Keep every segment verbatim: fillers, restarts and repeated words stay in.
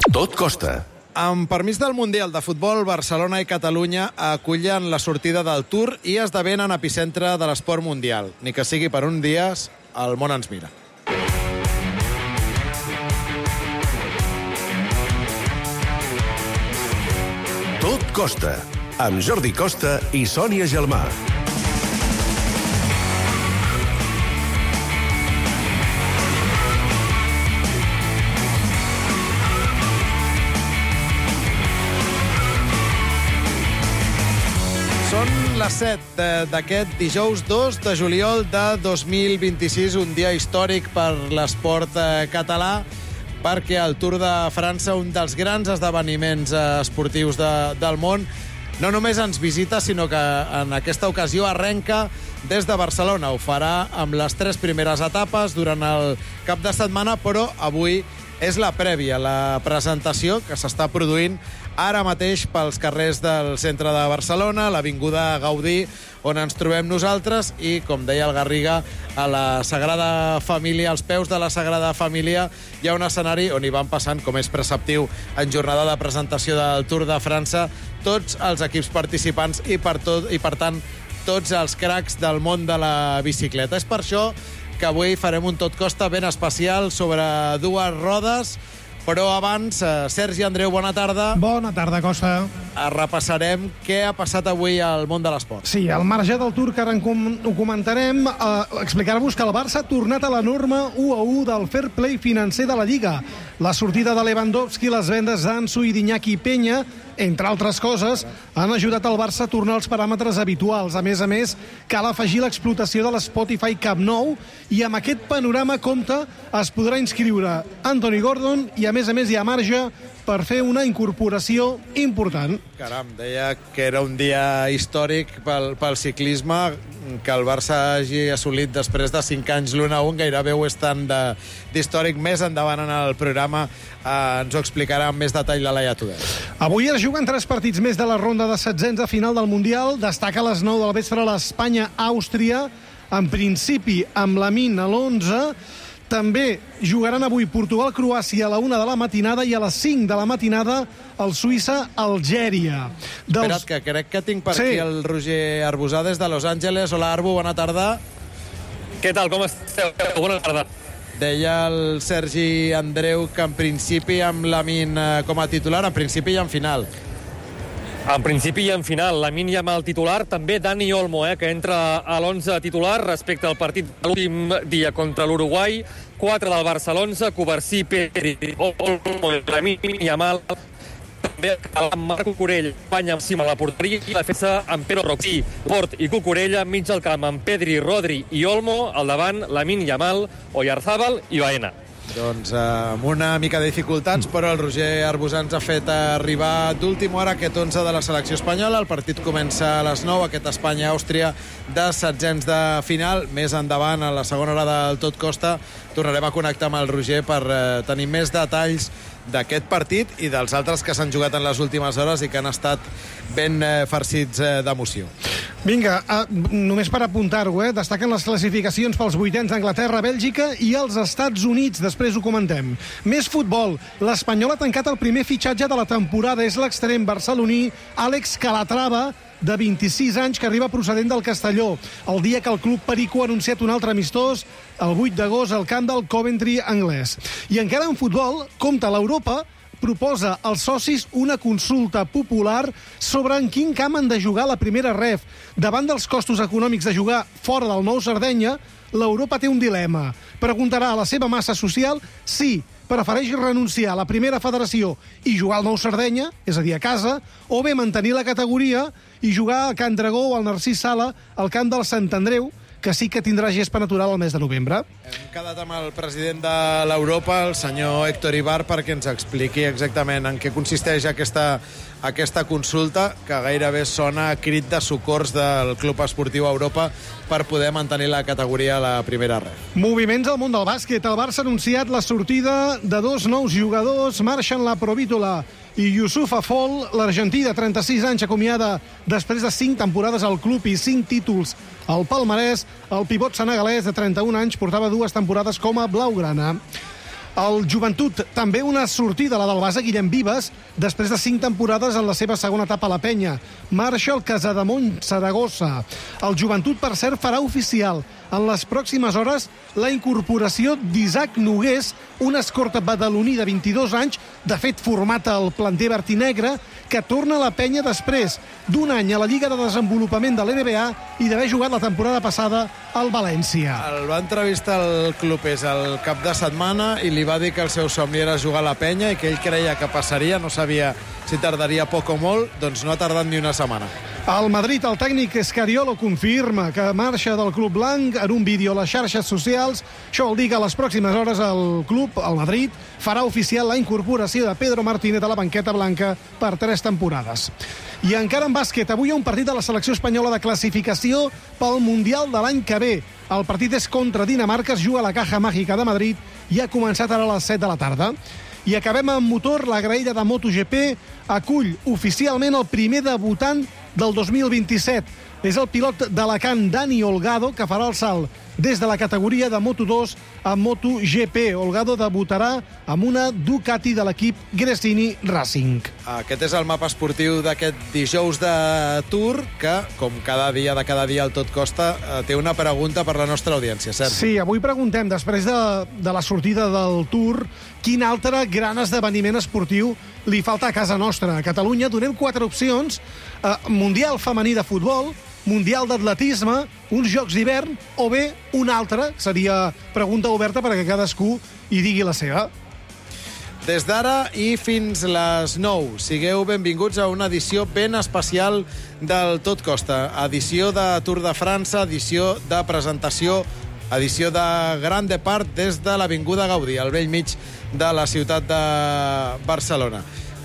Tot costa. Amb permís del Mundial de Futbol, Barcelona i Catalunya acullen la sortida del Tour i esdevenen epicentre de l'esport mundial. Ni que sigui per un dia, el món ens mira. Tot costa, amb Jordi Costa i Sònia Gelmà. Són les set d'aquest dijous dos de juliol de dos mil vint-i-sis, un dia històric per l'esport català, perquè el Tour de França, un dels grans esdeveniments esportius de, del món, no només ens visita, sinó que en aquesta ocasió arrenca des de Barcelona. Ho farà amb les tres primeres etapes durant el cap de setmana, però avui és la prèvia, la presentació que s'està produint ara mateix pels carrers del centre de Barcelona, l'avinguda Gaudí, on ens trobem nosaltres, i, com deia el Garriga, a la Sagrada Família, als peus de la Sagrada Família, hi ha un escenari on hi van passant, com és preceptiu en jornada de presentació del Tour de França, tots els equips participants i, per tot, i per tant, tots els cracs del món de la bicicleta. És per això que avui farem un tot costa ben especial sobre dues rodes, però abans, Sergi Andreu, bona tarda. Bona tarda, Costa. Repassarem què ha passat avui al món de l'esport. Sí, al marge del Tour, que ara ho comentarem, eh, explicar-vos que el Barça ha tornat a la norma u a u del fair play financer de la Lliga. La sortida de Lewandowski, les vendes d'Ansu i d'Iñaki Peña, entre altres coses, han ajudat el Barça a tornar als paràmetres habituals. A més a més, cal afegir l'explotació de l'Spotify Camp Nou, i amb aquest panorama compte es podrà inscriure Anthony Gordon, i a més a més hi ha marge per fer una incorporació important. Caram, deia que era un dia històric pel, pel ciclisme, que el Barça hagi assolit després de cinc anys l'un a un, gairebé ho és tant d'històric. Més endavant en el programa eh, ens ho explicarà amb més detall la Laia Tudor. Avui es juguen tres partits més de la ronda de setzents de final del Mundial. Destaca a les nou del vespre l'Espanya-Àustria, en principi amb la Min a l'onze. També jugaran avui Portugal-Croàcia a la una de la matinada i a les cinc de la matinada el Suïssa-Algèria. Dels... Espera't, que crec que tinc per sí. aquí el Roger Arbusà des de Los Angeles. Hola, Arbu, bona tarda. Què tal, com esteu? Bona tarda. Deia el Sergi Andreu que en principi amb Lamin com a titular, en principi i en final. En principi i en final, Lamine Yamal titular, també Dani Olmo, eh, que entra a l'onze titular respecte al partit de l'últim dia contra l'Uruguai. quatre del Barça a l'onze, Covarsí, Pedri, Olmo, Lamine Yamal. També amb Marc Cucurella, Espanya amb cima a la porteria, i la defensa amb Pere Roxí, Port i Cucurella, mig del camp amb Pedri, Rodri i Olmo, al davant Lamine Yamal, Oyarzábal i Baena. Doncs eh, amb una mica de dificultats, però el Roger Arbusà ens ha fet arribar d'última hora aquest onze de la selecció espanyola. El partit comença a les nou, aquest Espanya-Àustria de setzents de final. Més endavant, a la segona hora del Tot Costa, tornarem a connectar amb el Roger per eh, tenir més detalls d'aquest partit i dels altres que s'han jugat en les últimes hores i que han estat ben eh, farcits eh, d'emoció. Vinga, uh, només per apuntar-ho, eh? Destaquen les classificacions pels vuitens d'Anglaterra, Bèlgica i els Estats Units. Després ho comentem. Més futbol. L'Espanyol ha tancat el primer fitxatge de la temporada. És l'extrem barceloní Àlex Calatrava, de vint-i-sis anys, que arriba procedent del Castelló. El dia que el club perico ha anunciat un altre amistós, el vuit d'agost, al camp del Coventry anglès. I encara en futbol, compta l'Europa, proposa als socis una consulta popular sobre en quin camp han de jugar la primera ref. Davant dels costos econòmics de jugar fora del Nou Sardenya, l'Europa té un dilema. Preguntarà a la seva massa social si prefereix renunciar a la primera federació i jugar al Nou Sardenya, és a dir, a casa, o bé mantenir la categoria i jugar al Can Dragó o al Narcís Sala, al camp del Sant Andreu, que sí que tindrà gespa natural al mes de novembre. Hem quedat amb el president de l'Europa, el senyor Héctor Ibar, perquè ens expliqui exactament en què consisteix aquesta, aquesta consulta, que gairebé sona a crit de socors del Club Esportiu Europa per poder mantenir la categoria a la primera red. Moviments al món del bàsquet. El Barça ha anunciat la sortida de dos nous jugadors, Marxen la Provítola i Yusuf Afol. L'argentí de trenta-sis anys acomiada després de cinc temporades al club i cinc títols al palmarès. El pivot senegalès de trenta-un anys portava dues temporades com a blaugrana. El Joventut, també una sortida, la del base Guillem Vives, després de cinc temporades en la seva segona etapa a la penya. Marxa el Casademont Saragossa. El Joventut, per cert, farà oficial en les pròximes hores la incorporació d'Isaac Nogués, un escorta badaloní de vint-i-dos anys, de fet format al planter verd i negre, que torna a la penya després d'un any a la Lliga de Desenvolupament de l'N B A i d'haver jugat la temporada passada al València. El va entrevistar el Clubers el cap de setmana i li va dir que el seu somni era jugar a la penya i que ell creia que passaria, no sabia si tardaria poc o molt, doncs no ha tardat ni una setmana. Al Madrid, el tècnic Escariolo confirma que marxa del club blanc en un vídeo a les xarxes socials. Això vol dir que a les pròximes hores el club, el Madrid, farà oficial la incorporació de Pedro Martínez a la banqueta blanca per tres temporades. I encara en bàsquet, avui hi ha un partit de la selecció espanyola de classificació pel Mundial de l'any que ve. El partit és contra Dinamarca, es juga a la Caja Mágica de Madrid i ha començat ara a les set de la tarda. I acabem amb motor. La graella de MotoGP acull oficialment el primer debutant del dos mil vint-i-set. És el pilot d'Alacant, Dani Olgado, que farà el salt des de la categoria de Moto dos a MotoGP. Olgado debutarà amb una Ducati de l'equip Gresini Racing. Aquest és el mapa esportiu d'aquest dijous de Tour, que, com cada dia de cada dia al Tot Costa, té una pregunta per la nostra audiència, cert? Sí, avui preguntem, després de, de la sortida del Tour, quin altre gran esdeveniment esportiu li falta a casa nostra. A Catalunya donem quatre opcions: eh, Mundial femení de futbol, Mundial d'atletisme, uns Jocs d'hivern o bé un altre. Seria pregunta oberta perquè cadascú hi digui la seva. Des d'ara i fins les nou, sigueu benvinguts a una edició ben especial del Tot Costa. Edició de Tour de França, edició de presentació, edició de Gran Depart des de l'Avinguda Gaudí, al vell mig de la ciutat de Barcelona.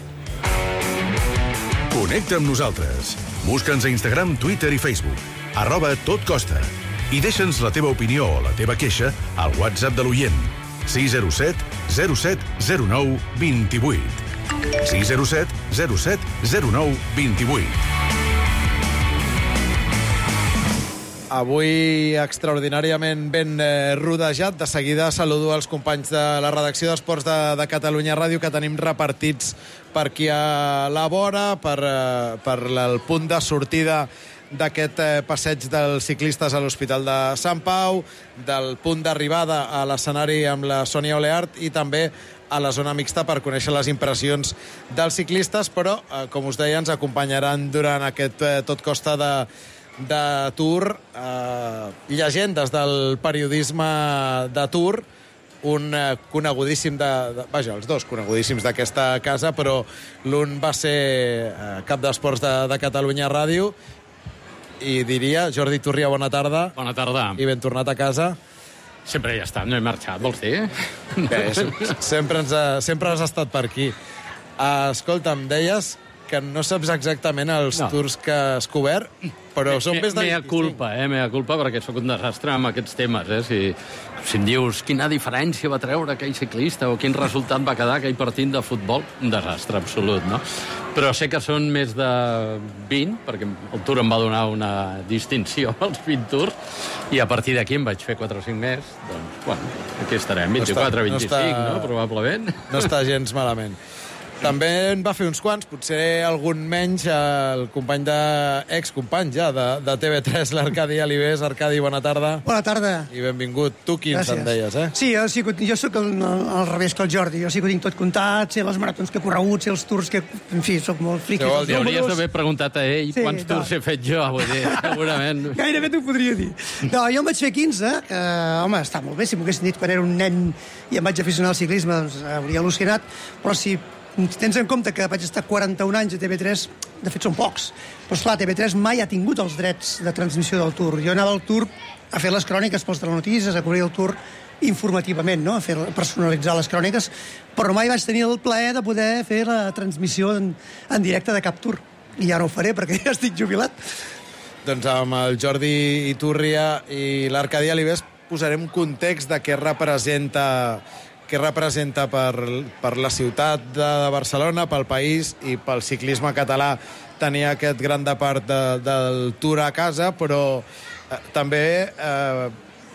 Connecta amb nosaltres. Busca'ns a Instagram, Twitter i Facebook. Arroba Tot Costa. I deixa'ns la teva opinió o la teva queixa al WhatsApp de l'oient. sis zero set zero set zero nou dos vuit. sis zero set zero set zero nou dos vuit. Avui extraordinàriament ben eh, rodejat. De seguida saludo els companys de la redacció d'Esports de, de Catalunya Ràdio, que tenim repartits per aquí a la vora, per, eh, per el punt de sortida d'aquest eh, passeig dels ciclistes a l'Hospital de Sant Pau, del punt d'arribada a l'escenari amb la Sònia Oleart i també a la zona mixta per conèixer les impressions dels ciclistes, però, eh, com us deia, ens acompanyaran durant aquest eh, Tot Costa de de Tour, eh, llegendes del periodisme de Tour, un eh, conegudíssim de, de... Vaja, els dos conegudíssims d'aquesta casa, però l'un va ser eh, cap d'esports de, de Catalunya Ràdio, i diria, Jordi Turria, bona tarda. Bona tarda. I ben tornat a casa. Sempre hi he estat, no he marxat, vols dir? Bé, sempre, ens ha, sempre has estat per aquí. Uh, escolta, em deies que no saps exactament els no. tours que has cobert, però són més de... Mea culpa, eh? Mea culpa, perquè sóc un desastre amb aquests temes, eh? Si, si em dius quina diferència va treure aquell ciclista o quin resultat va quedar aquell partit de futbol, un desastre absolut, no? Però sé que són més de vint, perquè el Tour em va donar una distinció als vint tours, i a partir d'aquí em vaig fer quatre o cinc més, doncs, bueno, aquí estarem, vint-i-quatre, vint-i-cinc, no, està... no? Probablement. No està gens malament. També en va fer uns quants, potser algun menys, el company de... excompany ja de, de T V tres, l'Arcadi Alibés. Arcadi, bona tarda. Bona tarda. I benvingut. Tu quins en deies, eh? Sí, jo, sí, jo soc el, al revés que el Jordi. Jo sí que ho tinc tot comptat, sé les maratons que he corregut, sé els tours que... En fi, soc molt friqui. Li hauries d'haver preguntat a ell sí, quants tours no. he fet jo, vull dir, segurament. Gairebé t'ho podria dir. No, jo em vaig fer quinze, que, home, està molt bé. Si m'ho haguessin dit quan era un nen i em vaig aficionar al ciclisme, doncs hauria al·lucinat, però si tens en compte que vaig estar quaranta-un anys a T V tres, de fet són pocs, però esclar, T V tres mai ha tingut els drets de transmissió del Tour. Jo anava al Tour a fer les cròniques pels telenotícies, a cobrir el Tour informativament, no? A fer, a personalitzar les cròniques, però mai vaig tenir el plaer de poder fer la transmissió en, en directe de cap Tour. I ja no ho faré perquè ja estic jubilat. Doncs amb el Jordi Iturria i l'Arcadi Alibés posarem context de què representa què representa per, per la ciutat de Barcelona, pel país i pel ciclisme català tenir aquest gran de part de, del Tour a casa, però eh, també eh,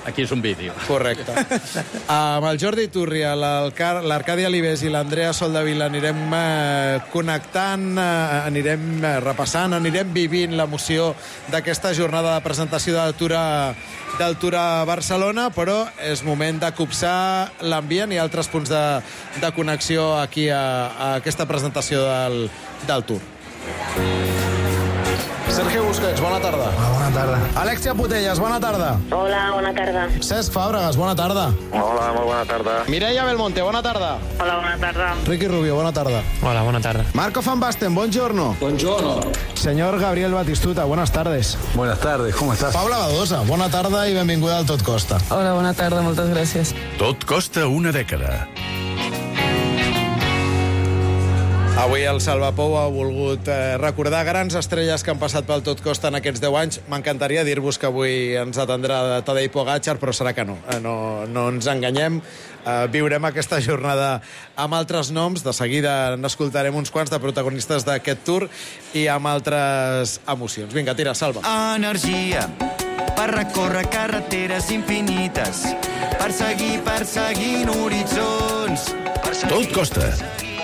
aquí és un vídeo. Correcte. Amb el Jordi Turria, l'Arcadi Alibés i l'Andrea Soldavila anirem eh, connectant, eh, anirem eh, repassant, anirem vivint l'emoció d'aquesta jornada de presentació del Tour a, del Tour a Barcelona, però és moment de copsar l'ambient i altres punts de, de connexió aquí a, a aquesta presentació del, del Tour. Sergio Busquets, bona tarda. Hola, bona tarda. Alexia Putellas, bona tarda. Hola, bona tarda. Cesc Fàbregas, bona tarda. Hola, molt bona tarda. Mireia Belmonte, bona tarda. Hola, bona tarda. Ricky Rubio, bona tarda. Hola, bona tarda. Marco Van Basten, buongiorno. Buongiorno. Señor Gabriel Batistuta, buenas tardes. Buenas tardes, ¿cómo estás? Paula Badosa, bona tarda i benvinguda al Tot Costa. Hola, bona tarda, moltes gràcies. Tot costa una dècada. Avui el Salva Pou ha volgut eh, recordar grans estrelles que han passat pel Tot Costa en aquests deu anys. M'encantaria dir-vos que avui ens atendrà Tadej Pogačar, però serà que no. Eh, no, no ens enganyem. Eh, viurem aquesta jornada amb altres noms. De seguida n'escoltarem uns quants de protagonistes d'aquest Tour i amb altres emocions. Vinga, tira, Salva. Energia per recórrer carreteres infinites, per seguir perseguint horitzons. Tot costa.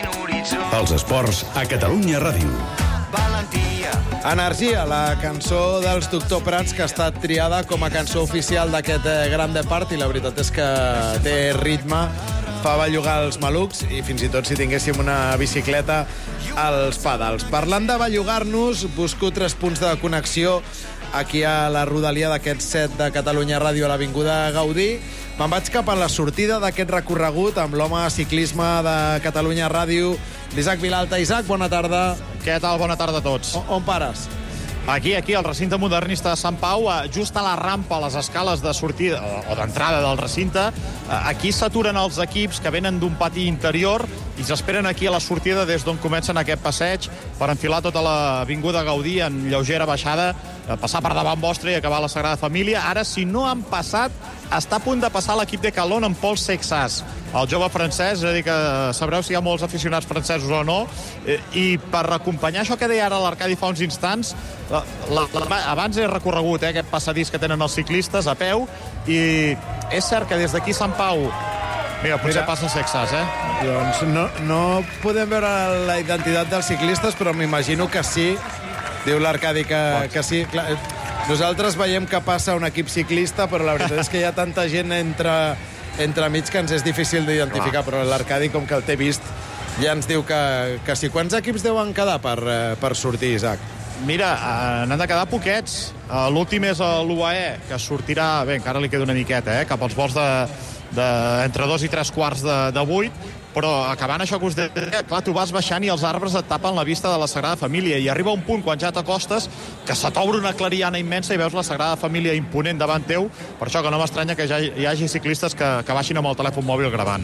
Els esports a Catalunya Ràdio. Valentia. Energia, la cançó dels Doctor Prats que ha estat triada com a cançó oficial d'aquest eh, Gran Depart, i la veritat és que té ritme, fa bellugar els malucs i fins i tot si tinguéssim una bicicleta als pedals. Parlant de bellugar-nos, busco tres punts de connexió aquí a la rodalia d'aquest set de Catalunya Ràdio a l'Avinguda Gaudí. Me'n vaig cap a la sortida d'aquest recorregut amb l'home ciclisme de Catalunya Ràdio, l'Isaac Vilalta. Isaac, bona tarda. Què tal? Bona tarda a tots. O, on pares? Aquí, aquí, al recinte modernista de Sant Pau, just a la rampa, a les escales de sortida o d'entrada del recinte. Aquí s'aturen els equips que venen d'un pati interior i s'esperen aquí a la sortida des d'on comencen aquest passeig per enfilar tota l'Avinguda Gaudí en lleugera baixada, passar per davant vostre i acabar a la Sagrada Família. Ara, si no han passat, està a punt de passar l'equip de Calon amb Pol Sexas, el jove francès, és a dir, que sabreu si hi ha molts aficionats francesos o no, i per acompanyar això que deia ara l'Arcadi fa uns instants, la, la, la, abans he recorregut eh, aquest passadís que tenen els ciclistes a peu, i és cert que des d'aquí Sant Pau, mira, potser Mira, passa Sexas, eh? Doncs no, no podem veure la identitat dels ciclistes, però m'imagino que sí, diu l'Arcadi que, que sí. Clar, nosaltres veiem que passa un equip ciclista, però la veritat és que hi ha tanta gent entre, entre mig que ens és difícil d'identificar, però l'Arcadi, com que el té vist, ja ens diu que, que sí. Quants equips deuen quedar per, per sortir, Isaac? Mira, n'han de quedar poquets. L'últim és l'U A E, que sortirà, bé, encara li queda una miqueta, eh, cap als vols de, de, entre dos i tres quarts de, de vuit, però acabant això que us deia, clar, tu vas baixant i els arbres et tapen la vista de la Sagrada Família i arriba un punt, quan ja t'acostes, que se t'obre una clariana immensa i veus la Sagrada Família imponent davant teu, per això que no m'estranya que ja hi hagi ciclistes que, que baixin amb el telèfon mòbil gravant.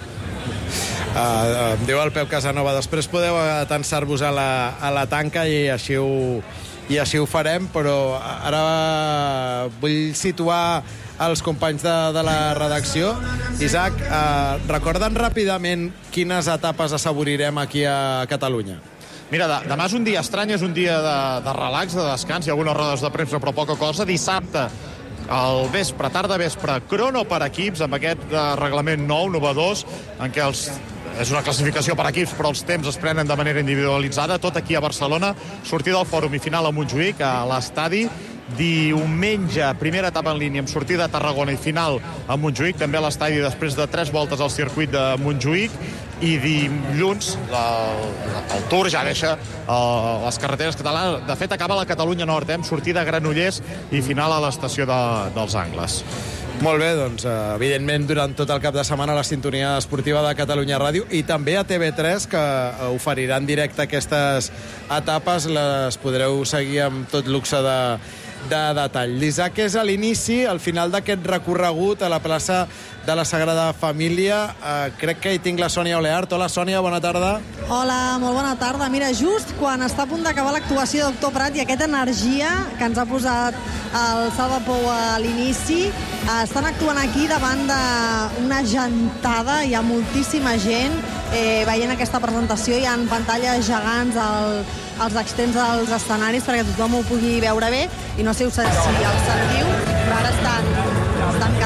Uh, uh, diu el Pep Casanova, després podeu atensar-vos a, la, a la tanca i així ho, i així ho farem, però ara vull situar els companys de, de la redacció. Isaac, eh, recorda'ns ràpidament quines etapes assaborirem aquí a Catalunya. Mira, de, demà és un dia estrany, és un dia de, de relax, de descans, hi ha algunes rodes de premsa però poca cosa. Dissabte, al vespre, tarda vespre, crono per equips, amb aquest eh, reglament nou, novadors, en què els és una classificació per equips, però els temps es prenen de manera individualitzada, tot aquí a Barcelona, sortida del Fòrum i final a Montjuïc, a l'estadi. Diumenge, primera etapa en línia amb sortida a Tarragona i final a Montjuïc, també a l'estadi després de tres voltes al circuit de Montjuïc, i dilluns el, el Tour ja deixa uh, les carreteres catalanes. De fet, acaba la Catalunya Nord, eh, amb sortida a Granollers i final a l'estació de, dels Angles. Molt bé, doncs, evidentment, durant tot el cap de setmana la sintonia esportiva de Catalunya Ràdio i també a T V tres, que oferirà en directe aquestes etapes, les podreu seguir amb tot luxe de, de detall. L'Isaac és a l'inici, al final d'aquest recorregut a la plaça de la Sagrada Família. Eh, crec que hi tinc la Sònia Oleart. Hola, Sònia, bona tarda. Hola, molt bona tarda. Mira, just quan està a punt d'acabar l'actuació de Doctor Prat i aquesta energia que ens ha posat el Salva Pou a l'inici, eh, estan actuant aquí davant d'una gentada, hi ha moltíssima gent eh, veient aquesta presentació, hi ha pantalles gegants al, als extrems dels escenaris perquè tothom ho pugui veure bé, i no sé si el sentiu, però ara estan, estan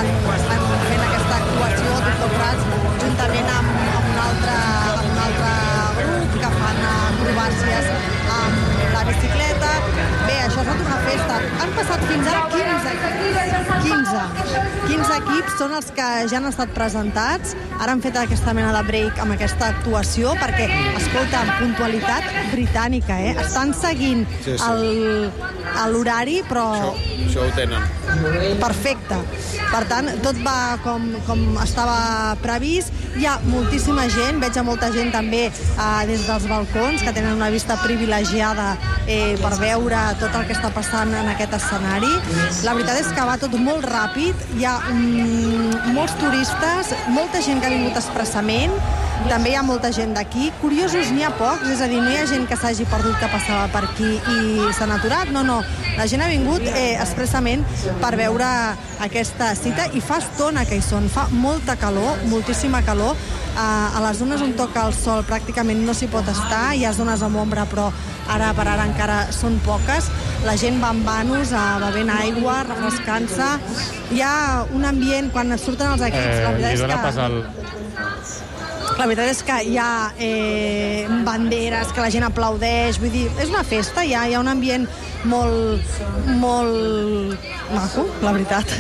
estan fent aquesta actuació Doctor Prats juntament amb, amb, un altre, amb un altre grup que fan acrobàcies amb la bicicleta. Bé, això ha estat una festa. Han passat fins ara quinze equips. quinze. quinze equips són els que ja han estat presentats. Ara han fet aquesta mena de break amb aquesta actuació perquè, escolta, amb puntualitat britànica, eh? Estan seguint sí, sí. el l'horari, però... Això, això ho tenen. Perfecte. Per tant, tot va com, com estava previst. Hi ha moltíssima gent, veig a molta gent també eh, des dels balcons, que tenen una vista privilegiada eh, per veure tot el que està passant en aquest escenari. La veritat és que va tot molt ràpid. Hi ha mm, molts turistes, molta gent que ha vingut expressament, també hi ha molta gent d'aquí. Curiosos n'hi ha pocs, és a dir, no hi ha gent que s'hagi perdut que passava per aquí i s'han aturat. No, no, la gent ha vingut eh, expressament per veure aquesta cita i fa estona que hi són. Fa molta calor, moltíssima calor. Eh, a les zones on toca el sol pràcticament no s'hi pot estar, hi ha zones amb ombra, però ara per ara encara són poques. La gent va amb vanos, eh, bevent aigua, refrescant-se. Hi ha un ambient, quan surten els equips, eh, la veritat és que... Pas el... La veritat és que hi ha eh, banderes, que la gent aplaudeix, vull dir, és una festa, hi ha, hi ha un ambient molt, molt maco, la veritat.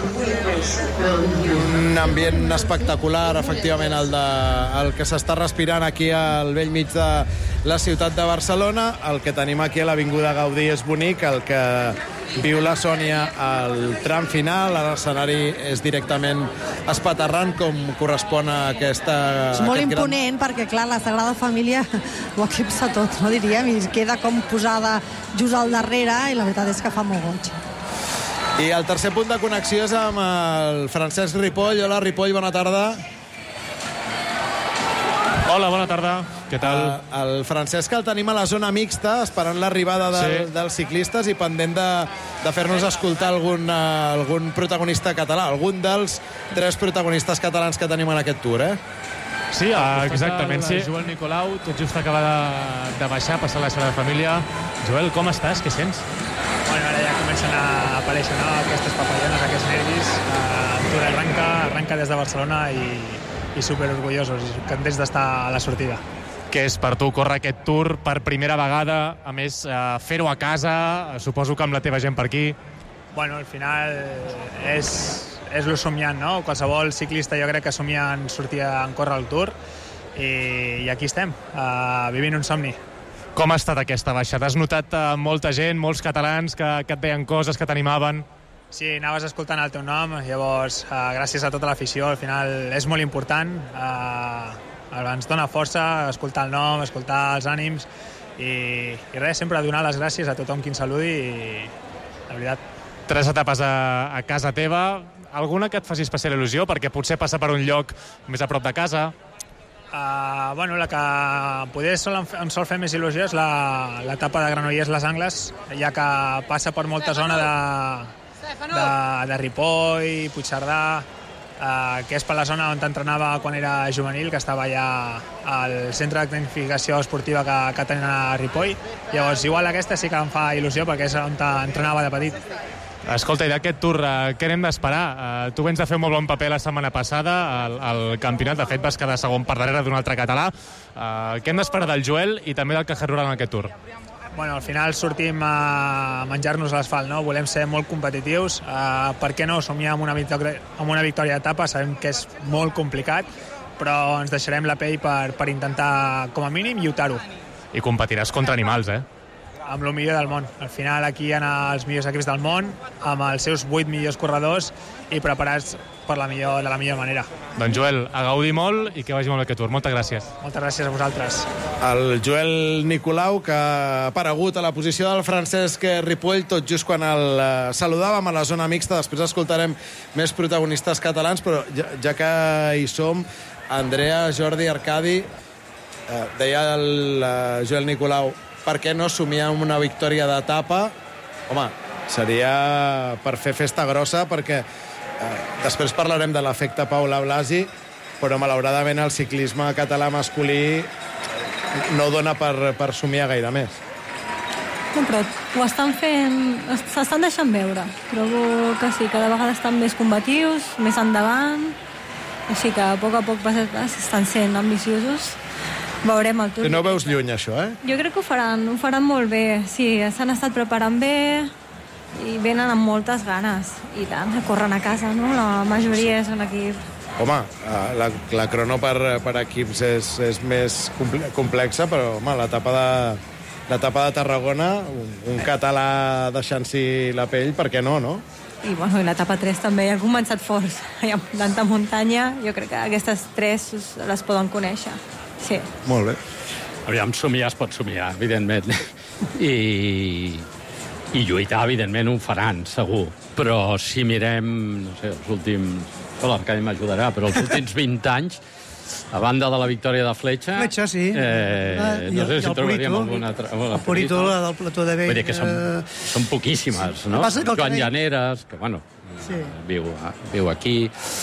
Un ambient espectacular, efectivament, el, de, el que s'està respirant aquí al vell mig de la ciutat de Barcelona. El que tenim aquí a l'Avinguda Gaudí és bonic, el que viu la Sònia al tram final. L'escenari és directament espaterrant, com correspon a aquesta... És molt imponent, gran... perquè, clar, la Sagrada Família ho eclipsa tot, no diríem, i queda com posada just al darrere, i la veritat és que fa molt goig. I el tercer punt de connexió és amb el Francesc Ripoll. Hola, Ripoll, bona tarda. Hola, bona tarda. Què tal? Uh, el Francesc el tenim a la zona mixta, esperant l'arribada de, sí. dels ciclistes i pendent de, de fer-nos escoltar algun, uh, algun protagonista català, algun dels tres protagonistes catalans que tenim en aquest tour, eh? Sí, uh, exactament, sí. Joel Nicolau, tot just acaba de, de baixar, passar la Sagrada Família. Joel, com estàs? Què sents? Bueno, ara ja comencen a aparèixer, no?, aquestes papallones, aquests nervis. Uh, el Tour arranca, arranca des de Barcelona i, i superorgullosos, contents d'estar a la sortida. Què és per tu córrer aquest Tour per primera vegada? A més, uh, fer-ho a casa, suposo que amb la teva gent per aquí. Bueno, al final és... és lo somiant, no? Qualsevol ciclista jo crec que somia en sortir a córrer el Tour i, i aquí estem, uh, vivint un somni. Com ha estat aquesta baixada? Has notat uh, molta gent, molts catalans que, que et deien coses, que t'animaven? Sí, anaves escoltant el teu nom, llavors uh, gràcies a tota l'afició, al final és molt important, uh, ens dona força escoltar el nom, escoltar els ànims i, i res, sempre donar les gràcies a tothom qui ens saludi i la veritat. Tres etapes a, a casa teva, alguna que et faci especial il·lusió perquè potser passa per un lloc més a prop de casa? Uh, bueno, la que poder sol, em sol fer més il·lusió és l'etapa de Granollers-Les Angles, ja que passa per molta zona de, de, de Ripoll, Puigcerdà, uh, que és per la zona on entrenava quan era juvenil, que estava allà al centre de tecnificació esportiva que, que tenen a Ripoll. Llavors, igual aquesta sí que em fa il·lusió perquè és on entrenava de petit. Escolta, i d'aquest Tour, uh, què n'hem d'esperar? Uh, tu vens de fer un molt bon paper la setmana passada al, al campionat, de fet vas quedar segon per darrere d'un altre català. Uh, què hem d'esperar del Joel i també del Caja Rural en aquest Tour? Bueno, al final sortim a menjar-nos l'asfalt, no? Volem ser molt competitius. Uh, per què no somiar amb una victòria, amb una victòria d'etapa? Sabem que és molt complicat, però ens deixarem la pell per, per intentar, com a mínim, lluitar-ho. I competiràs contra animals, eh? Amb el millor del món. Al final aquí hi ha els millors equips del món, amb els seus vuit millors corredors i preparats per la millor, de la millor manera. Doncs Joel, a gaudir molt i que vagi molt bé aquest Tour. Moltes gràcies. Moltes gràcies a vosaltres. El Joel Nicolau, que ha aparegut a la posició del Francesc Ripoll tot just quan el saludàvem a la zona mixta. Després escoltarem més protagonistes catalans, però ja, ja que hi som, Andrea, Jordi, Arcadi, eh, deia el eh, Joel Nicolau, per què no somiar amb una victòria d'etapa? Home, seria per fer festa grossa, perquè eh, després parlarem de l'efecte Paula Blasi, però malauradament el ciclisme català masculí no dona per, per somiar gaire més. No, però ho estan fent... S'estan deixant veure. Trobo que sí, cada vegada estan més combatius, més endavant, així que a poc a poc pas a pas estan sent ambiciosos. Veurem el Tour. Que no veus lluny, això, eh? Jo crec que ho faran, ho faran molt bé. Sí, s'han estat preparant bé i venen amb moltes ganes. I tant, corren a casa, no? La majoria és un equip. Home, la, la crono per, per equips és, és més complexa, però home, l'etapa de, l'etapa de Tarragona, un, un català deixant-s'hi la pell, per què no, no? I, bueno, i l'etapa tres també ha començat forts. Hi ha tanta muntanya, jo crec que aquestes tres les poden conèixer. Sí. Molt bé. Aviam, somiar es pot somiar, evidentment. I, i lluitar, evidentment, ho faran, segur. Però si mirem, no sé, els últims... Oh, l'Arcadi m'ajudarà, però els últims vint anys, a banda de la victòria de Fletxa... Fletxa, sí. Eh, ah, no sé i si trobaríem alguna altra... El Purito, la del plató de vell. Vull dir que són, són poquíssimes, no? Joan canell... Llaneres, que, bueno, sí. viu, viu aquí...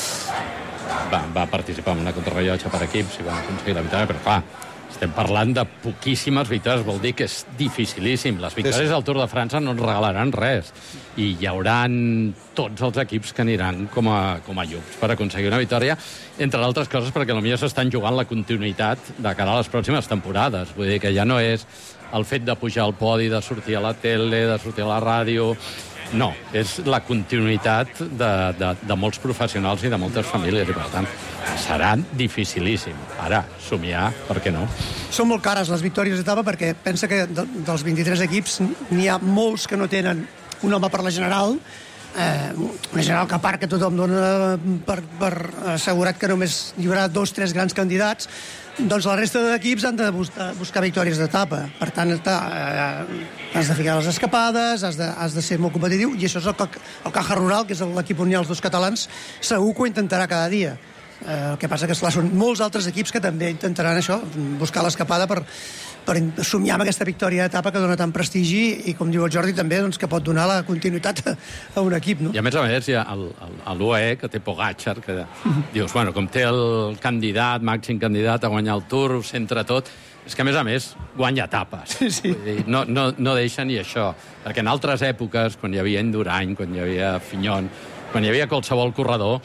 Va, va participar en una contrarrellotge per equips i va aconseguir la victòria, però clar, estem parlant de poquíssimes victòries, vol dir que és dificilíssim. Les victòries al Tour de França no ens regalaran res i hi haurà tots els equips que aniran com a, com a llups per aconseguir una victòria, entre altres coses perquè potser s'estan jugant la continuïtat de cara a les pròximes temporades. Vull dir que ja no és el fet de pujar al podi, de sortir a la tele, de sortir a la ràdio... No, és la continuïtat de, de, de molts professionals i de moltes famílies, i per tant serà dificilíssim. Ara, somiar, per què no? Són molt cares les victòries d'etapa perquè pensa que de, dels vint-i-tres equips n'hi ha molts que no tenen un home per la general, eh, una general que a part que tothom dona per, per assegurat que només hi haurà dos, tres grans candidats, doncs la resta d'equips han de buscar, buscar victòries d'etapa. Per tant, està, eh, has de ficar les escapades, has de, has de ser molt competitiu, i això és el, el Caja Rural, que és l'equip on hi ha els dos catalans, segur que ho intentarà cada dia. Eh, el que passa que, esclar, són molts altres equips que també intentaran això, buscar l'escapada per, per somiar amb aquesta victòria d'etapa que dona tant prestigi i, com diu el Jordi, també doncs, que pot donar la continuïtat a, a un equip. No? I a més a més hi ha l'U A E, que té Pogačar, que uh-huh. dius, bueno, com té el candidat, màxim candidat a guanyar el Tour, ho centra tot, és que a més a més guanya etapes. Sí, sí. Vull dir, no, no, no deixa ni això, perquè en altres èpoques, quan hi havia Indurain, quan hi havia Fignon, quan hi havia qualsevol corredor,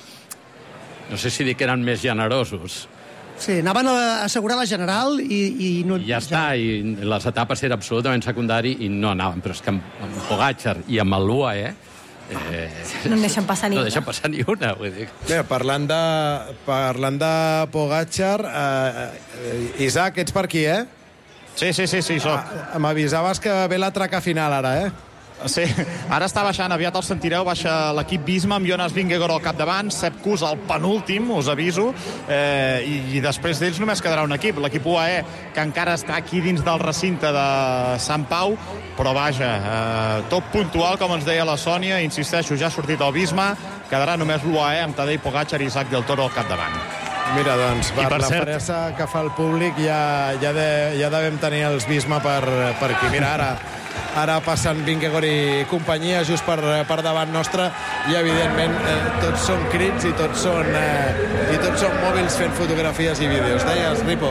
no sé si dir que eren més generosos. Sí, anaven a assegurar la general i... i no, I ja està, i les etapes eren absolutament secundari i no anaven, però és que amb, amb Pogačar i amb l'U A E eh, no en deixen passar ni no una. deixen passar ni una, vull dir. Bé, parlant de, parlant de Pogačar, eh, Isaac, ets per aquí, eh? Sí, sí, sí, sí, soc. Ah, m'avisaves que ve la traca final ara, eh? Sí, ara està baixant, aviat el sentireu, baixa l'equip Visma amb Jonas Vingegaard al capdavant, Sepp Kuss al penúltim, us aviso, eh, i, i després d'ells només quedarà un equip, l'equip U A E, que encara està aquí dins del recinte de Sant Pau, però vaja, eh, tot puntual, com ens deia la Sònia, insisteixo, ja ha sortit el Visma, quedarà només l'U A E amb Tadej Pogačar i Isaac del Toro al capdavant. Mira, doncs, per, per la cert... fressa que fa el públic ja, ja, de, ja devem tenir els Visma per, per aquí. Mira, ara ara passen Vingegaard i companyia just per, per davant nostre i evidentment eh, tots són crits i tots són, eh, i tots són mòbils fent fotografies i vídeos. Deies, Ripo?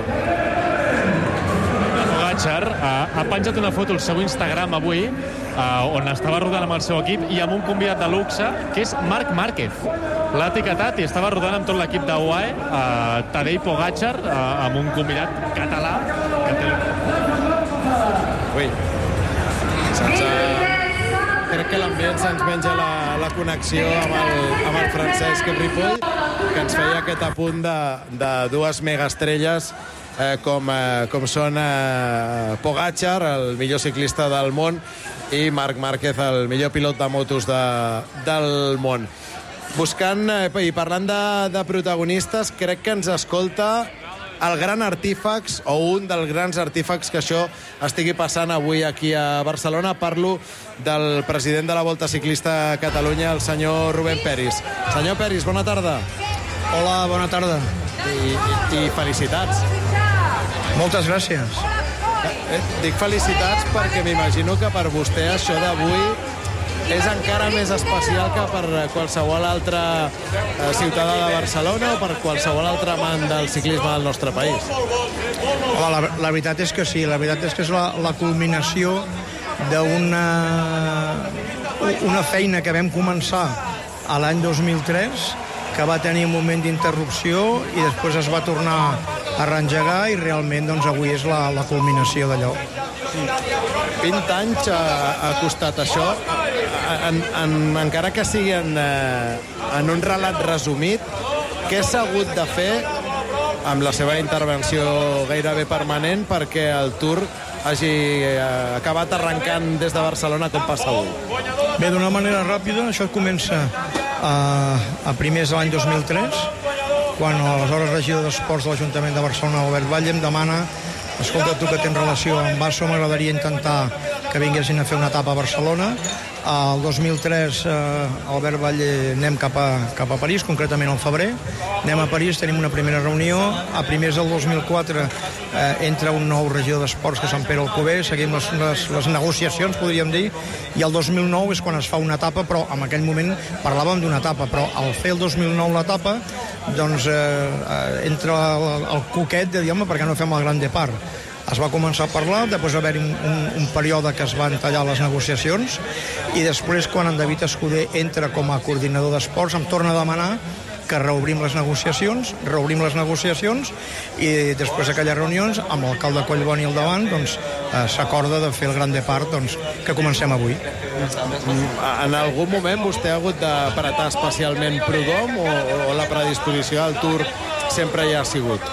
Pogačar ha, ha penjat una foto al seu Instagram avui eh, on estava rodant amb el seu equip i amb un convidat de luxe que és Marc Márquez. L'ha etiquetat i estava rodant amb tot l'equip de U A E, eh, Tadej Pogačar, eh, amb un convidat català que té... Ui. Sense... Crec que l'ambient se'ns menja la, la connexió amb el, amb el Francesc Ripoll, que ens feia aquest apunt de, de dues megaestrelles eh, com, eh, com són eh, Pogačar, el millor ciclista del món, i Marc Márquez, el millor pilot de motos de, del món. Buscant eh, i parlant de, de protagonistes, crec que ens escolta el gran artífax, o un dels grans artífax que això estigui passant avui aquí a Barcelona. Parlo del president de la Volta Ciclista a Catalunya, el senyor Rubén Peris. Senyor Peris, bona tarda. Hola, bona tarda. I, i, i felicitats. Moltes gràcies. Eh, dic felicitats perquè m'imagino que per vostè això d'avui és encara més especial que per qualsevol altre eh, ciutadà de Barcelona o per qualsevol altre amant del ciclisme del nostre país. Oh, la, la veritat és que sí, la veritat és que és la, la culminació d'una una feina que vam començar a l'any dos mil tres, que va tenir un moment d'interrupció i després es va tornar a reengegar i realment doncs, avui és la, la culminació d'allò. vint anys ha, ha costat això, en, en, encara que sigui en, en un relat resumit, què s'ha hagut de fer amb la seva intervenció gairebé permanent perquè el Tour hagi acabat arrencant des de Barcelona com passa avui? Bé, d'una manera ràpida, això comença a, a primers de l'any dos mil tres, quan l'aleshores regidor d'Esports de l'Ajuntament de Barcelona, Albert Batlle, em demana: escolta, tu que tens relació amb Basso, m'agradaria intentar que vinguessin a fer una etapa a Barcelona. El dos mil tres, eh, Albert Batlle, anem cap a, cap a París, concretament al febrer. Anem a París, tenim una primera reunió. A primers del dos mil quatre eh, entra un nou regidor d'Esports, que és Sant Pere Alcover, seguim les, les, les negociacions, podríem dir, i el dos mil nou és quan es fa una etapa, però en aquell moment parlàvem d'una etapa, però al fer el dos mil nou l'etapa, doncs eh, eh, entra el, el cuquet de dir, home, per què no fem el Gran Depart? Es va començar a parlar, després va haver-hi un, un, un període que es van tallar les negociacions, i després, quan en David Escudé entra com a coordinador d'esports, em torna a demanar que reobrim les negociacions, reobrim les negociacions, i després d'aquelles reunions, amb l'alcalde Collboni al davant, doncs, eh, s'acorda de fer el Gran Depart, doncs, que comencem avui. En algun moment vostè ha hagut d'apretar especialment Prud'Homme o, o la predisposició al Tour sempre hi ha sigut?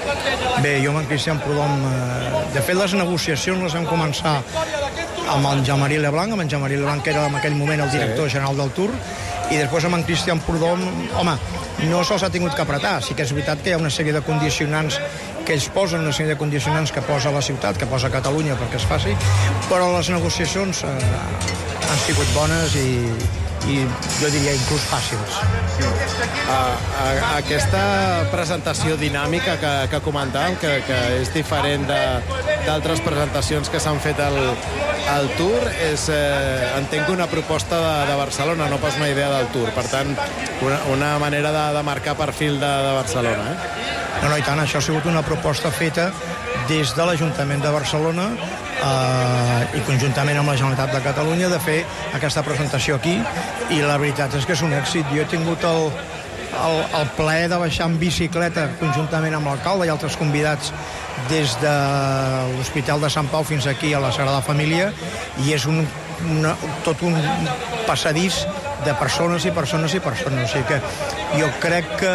Bé, jo amb en Cristian Prud'Homme, eh, de fet, les negociacions les vam començar amb en Jean-Marie Leblanc, amb en Jean-Marie Leblanc, que era en aquell moment el director general del Tour, i després amb en Cristian Prud'Homme, home, no se'ls ha tingut que apretar. Sí que és veritat que hi ha una sèrie de condicionants que ells posen, una sèrie de condicionants que posa la ciutat, que posa Catalunya perquè es faci, però les negociacions eh, han sigut bones i, i jo diria inclús fàcils. A, a, aquesta presentació dinàmica que, que comentàvem, que, que és diferent d'altres presentacions que s'han fet al, al Tour, és, eh, entenc, una proposta de, de Barcelona, no pas una idea del Tour. Per tant, una, una manera de, de marcar perfil de, de Barcelona. Eh? No, no, i tant, això ha sigut una proposta feta des de l'Ajuntament de Barcelona eh, i conjuntament amb la Generalitat de Catalunya de fer aquesta presentació aquí, i la veritat és que és un èxit. Jo he tingut el, el, el plaer de baixar en bicicleta conjuntament amb l'alcalde i altres convidats des de l'Hospital de Sant Pau fins aquí a la Sagrada Família, i és un, una, tot un passadís de persones i persones i persones. O sigui que jo crec que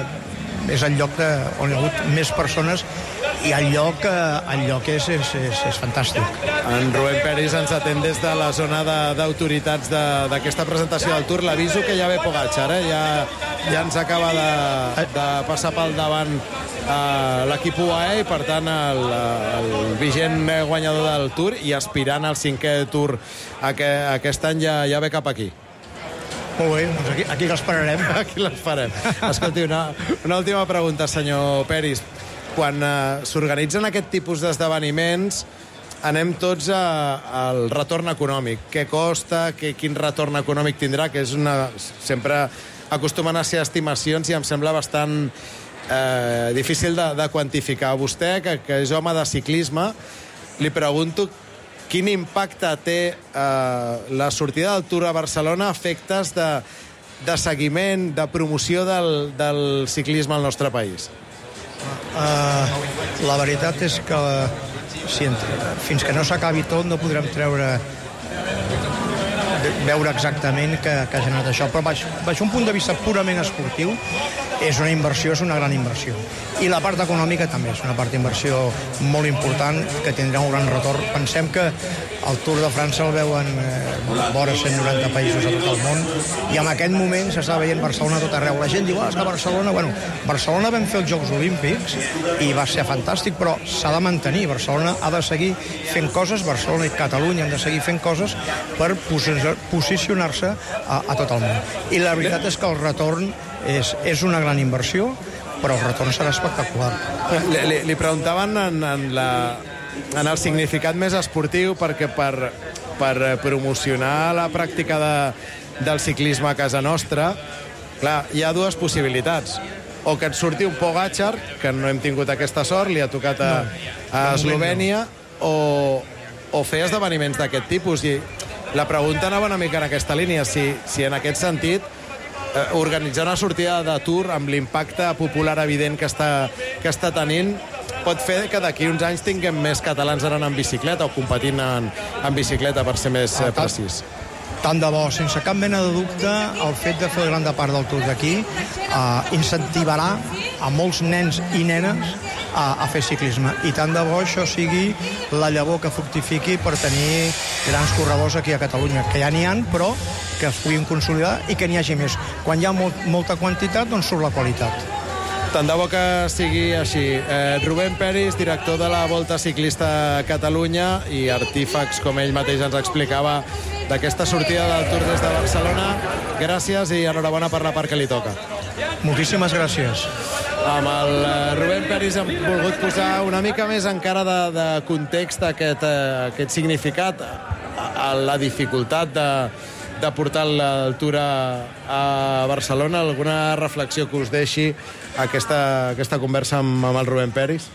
és el lloc de, on hi ha hagut més persones, i el lloc, el lloc és, és, és, és fantàstic. En Rubén Peris ens atén des de la zona d'autoritats d'aquesta presentació del Tour. L'aviso que ja ve Pogačar, eh? ja, ja ens acaba de, de passar pel davant uh, l'equip U A E, i per tant el, el vigent guanyador del Tour i aspirant al cinquè Tour aquest, aquest any ja, ja ve cap aquí. Molt bé, doncs aquí, aquí l'esperarem. Aquí l'esperem. Escolti, una, una última pregunta, senyor Peris. Quan uh, s'organitzen aquest tipus d'esdeveniments, anem tots a, al retorn econòmic. Què costa, que, quin retorn econòmic tindrà, que és una... Sempre acostumen a ser estimacions i em sembla bastant eh, difícil de, de quantificar. Vostè, que, que és home de ciclisme, li pregunto quin impacte té eh, la sortida del Tour a Barcelona a efectes de, de seguiment, de promoció del, del ciclisme al nostre país? Uh, la veritat és que si, fins que no s'acabi tot no podrem treure veure exactament que, que ha generat això, però baix, baix un punt de vista purament esportiu és una inversió, és una gran inversió, i la part econòmica també és una part d'inversió molt important que tindrà un gran retorn. Pensem que el Tour de França el veuen eh, vora cent noranta països a tot el món, i en aquest moment s'està veient Barcelona a tot arreu. La gent diu, ah, és que Barcelona... Bueno, Barcelona vam fer els Jocs Olímpics i va ser fantàstic, però s'ha de mantenir. Barcelona ha de seguir fent coses, Barcelona i Catalunya han de seguir fent coses per posicionar-se a, a tot el món. I la veritat és que el retorn és, és una gran inversió, però el retorn serà espectacular. Li, li, li preguntaven en, en, la, en el significat més esportiu, perquè per, per promocionar la pràctica de, del ciclisme a casa nostra, clar, hi ha dues possibilitats. O que et surti un Pogačar, que no hem tingut aquesta sort, li ha tocat a, a Eslovènia, o, o fer esdeveniments d'aquest tipus. I la pregunta anava una mica en aquesta línia, si, si en aquest sentit eh, organitzar una sortida de Tour amb l'impacte popular evident que està, que està tenint pot fer que d'aquí uns anys tinguem més catalans anant en bicicleta o competint en, en bicicleta, per ser més eh, precís. Tant de bo, sense cap mena de dubte, el fet de fer gran part del Tour d'aquí eh, incentivarà a molts nens i nenes a, a fer ciclisme. I tant de bo això sigui la llavor que fructifiqui per tenir grans corredors aquí a Catalunya, que ja n'hi ha, però que es puguin consolidar i que n'hi hagi més. Quan hi ha molt, molta quantitat, doncs surt la qualitat. Tant de bo que sigui així. Eh, Rubén Peris, director de la Volta Ciclista a Catalunya i artífex, com ell mateix ens explicava, d'aquesta sortida del Tour des de Barcelona. Gràcies i enhorabona per la part que li toca. Moltíssimes gràcies. Amb el Rubén Peris hem volgut posar una mica més encara de, de context aquest, eh, aquest significat, a la dificultat de, de portar el Tour a, a Barcelona. Alguna reflexió que us deixi aquesta, aquesta conversa amb, amb el Rubén Peris?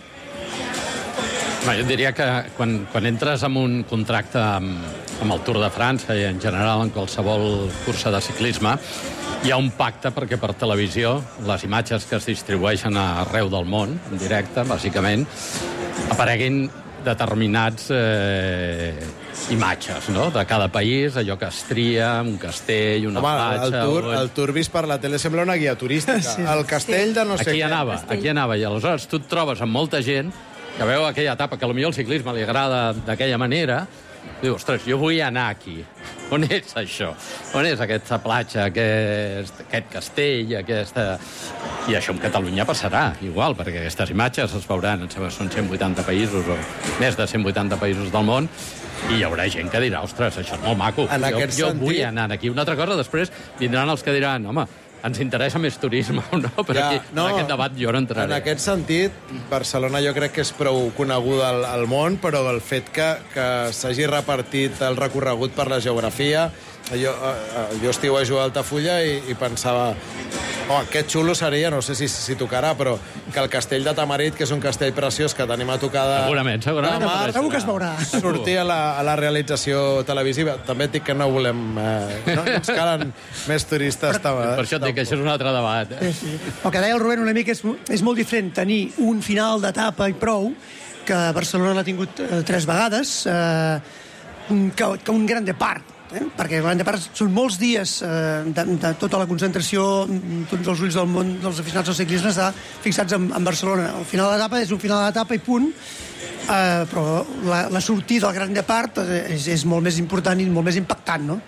No, jo diria que quan, quan entres en un contracte amb, amb el Tour de França i en general en qualsevol cursa de ciclisme, hi ha un pacte perquè per televisió les imatges que es distribueixen arreu del món, en directe, bàsicament, apareguin determinats eh, imatges, no?, de cada país, allò que es tria, un castell, una Home, platja... El tour, o... el tour vist per la tele sembla una guia turística. Sí. El castell de no sé aquí què. Anava, aquí anava, i aleshores tu et trobes amb molta gent que veu aquella etapa que potser el ciclisme li agrada d'aquella manera, diu, ostres, jo vull anar aquí. On és això? On és aquesta platja, aquest, aquest castell, aquesta... I això en Catalunya passarà, igual, perquè aquestes imatges es veuran, em sembla que són cent vuitanta països, o més de cent vuitanta països del món, i hi haurà gent que dirà, ostres, això és molt maco. En jo aquest jo sentit... vull anar aquí. Una altra cosa, després vindran els que diran, home, ens interessa més turisme o no, però ja, aquí, no, en aquest debat jo no entraré. En aquest sentit, Barcelona jo crec que és prou coneguda al, al món, però el fet que, que s'hagi repartit el recorregut per la geografia... Jo, jo estiuejo a Altafulla i, i pensava, oh, que xulo seria, no sé si, si tocarà, però que el castell de Tamarit, que és un castell preciós que tenim a tocar de, segurament, segurament de mar, segur que es veurà. Sortir a la, a la realització televisiva. També et dic que no volem... Eh, no ens calen més turistes. Per, per això et dic que això és un altre debat. Eh? Sí, sí. El que deia el Rubén una mica és, és molt diferent tenir un final d'etapa i prou, que Barcelona l'ha tingut eh, tres vegades, eh, que, que un gran depart. Eh? Perquè de part són molts dies eh, de, de tota la concentració, tots els ulls del món dels aficionats al ciclisme està fixats en, en Barcelona. El final d'etapa és un final d'etapa i punt, eh, però la, la sortida del gran depart és, és molt més important i molt més impactant, no?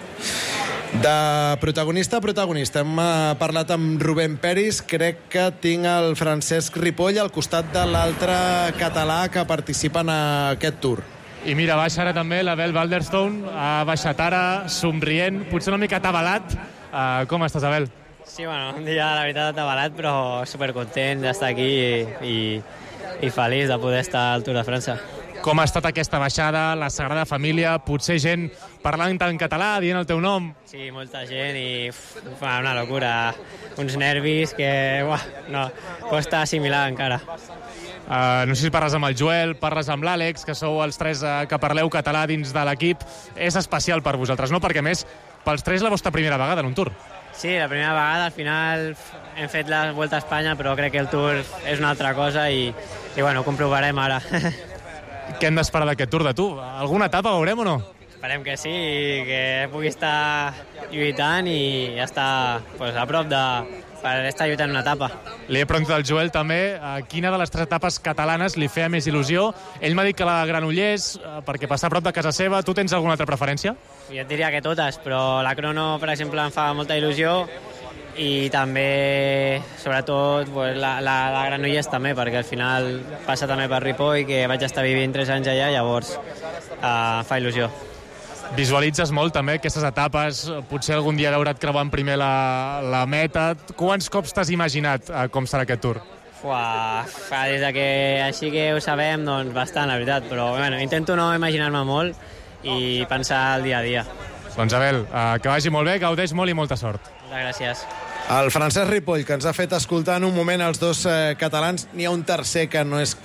De protagonista a protagonista hem parlat amb Rubén Peris. Crec que tinc el Francesc Ripoll al costat de l'altre català que participa en aquest Tour. I mira, baixa ara també l'Abel Balderstone, ha baixat ara, somrient, potser una mica atabalat. Uh, com estàs, Abel? Sí, bueno, un dia, la veritat, atabalat, però supercontent d'estar aquí i, i, i feliç de poder estar al Tour de França. Com ha estat aquesta baixada, la Sagrada Família, potser gent parlant en català, dient el teu nom? Sí, molta gent i uf, una locura, uns nervis que uah, no, costa assimilar encara. Uh, no sé si parles amb el Joel, parles amb l'Àlex, que sou els tres uh, que parleu català dins de l'equip. És especial per vosaltres, no? Perquè, a més, pels tres la vostra primera vegada en un Tour. Sí, la primera vegada. Al final hem fet la Volta a Espanya, però crec que el Tour és una altra cosa i, i bueno, ho comprovarem ara. Què hem d'esperar d'aquest Tour de tu? Alguna etapa veurem o no? Esperem que sí, que pugui estar lluitant i estar pues, a prop de... per estar lluitant una etapa. Li he preguntat al Joel també a quina de les tres etapes catalanes li feia més il·lusió. Ell m'ha dit que la de Granollers, perquè passa a prop de casa seva. Tu tens alguna altra preferència? Jo et diria que totes, però la crono, per exemple, em fa molta il·lusió i també, sobretot, pues, la, la, la Granollers també, perquè al final passa també per Ripoll, que vaig estar vivint tres anys allà, llavors uh, fa il·lusió. Visualitzes molt també aquestes etapes, potser algun dia veure't creuant primer la, la meta. Quants cops t'has imaginat eh, com serà aquest Tour? Fuà, fa des de que així que ho sabem, doncs bastant, la veritat, però bueno, intento no imaginar-me molt i pensar el dia a dia. Doncs Abel, eh, que vagi molt bé, gaudeix molt i molta sort. Moltes gràcies. El Francesc Ripoll, que ens ha fet escoltar en un moment els dos eh, catalans. N'hi ha un tercer que no és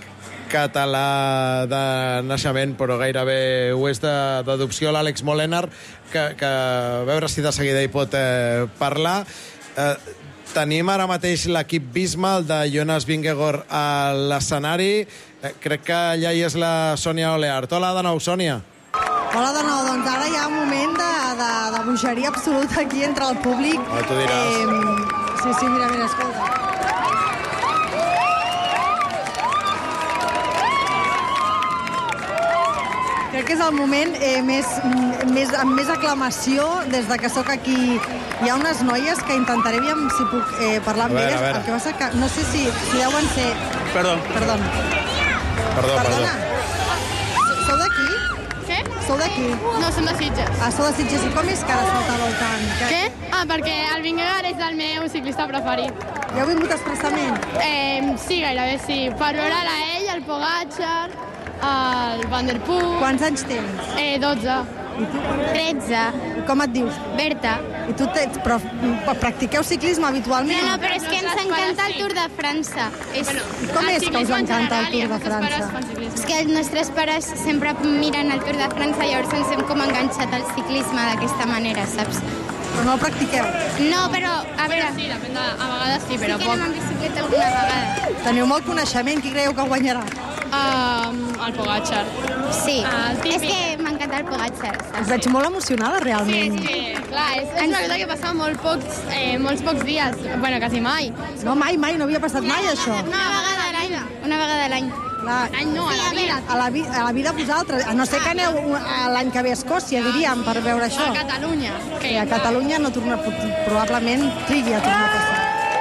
català de naixement, però gairebé ho és d'adopció, l'Àlex Molenar, que, que a veure si de seguida hi pot eh, parlar. Eh, tenim ara mateix l'equip Visma, el de Jonas Vingegaard a l'escenari. Eh, crec que allà hi és la Sònia Oleart. Hola de nou, Sònia. Hola de nou, doncs ara hi ha un moment de, de, de bogeria absoluta aquí entre el públic. Ah, tu diràs. Eh, sí, sí, mira, mira, escolta. Crec que és el moment eh, més, més, amb més aclamació des de que sóc aquí. Hi ha unes noies que intentaré aviam si puc eh, parlar amb elles. El que passa que no sé si, si deuen ser... Perdó. Perdó. Perdó, Perdona. perdó. Sou d'aquí? Què? Sou d'aquí? No, som de Sitges. Ah, sou de Sitges. I com és que ara saltàveu tant? Que... Què? Ah, perquè el Vingegaard és el meu ciclista preferit. Ja heu vingut expressament? Eh, sí, gairebé sí. Per veure la ell, el Pogacar, el Van der Poel... Quants anys tens? Eh, dotze. I tu? tretze. I com et dius? Berta. I tu tens, però practiqueu ciclisme habitualment? No, no, però és que ens encanta el Tour de França. És... Com és que us encanta el Tour de França? És que els nostres pares sempre miren el Tour de França i llavors ens hem com enganxat al ciclisme d'aquesta manera, saps? Però no el practiqueu? No, però, a veure... Sí, depèn de... A vegades sí, però poc. Sí que anem amb bicicleta alguna vegada. Teniu molt coneixement. Qui creieu que guanyarà? Um, el Pogacar. Sí, uh, és que m'encanta el Pogacar. Us veig molt emocionada, realment. Sí, és que, clar, és, és una cosa que passa molt pocs, eh, molts pocs dies. Bueno, quasi mai. No, mai, mai, no havia passat mai, això. Una vegada a l'any. Una vegada a l'any. L'any no, a la vida. A la, vi a la vida vosaltres. A no ser que aneu l'any que ve a Escòcia, diríem, per veure això. A Catalunya. Sí, a Catalunya no torna, probablement trigui a tornar a passar.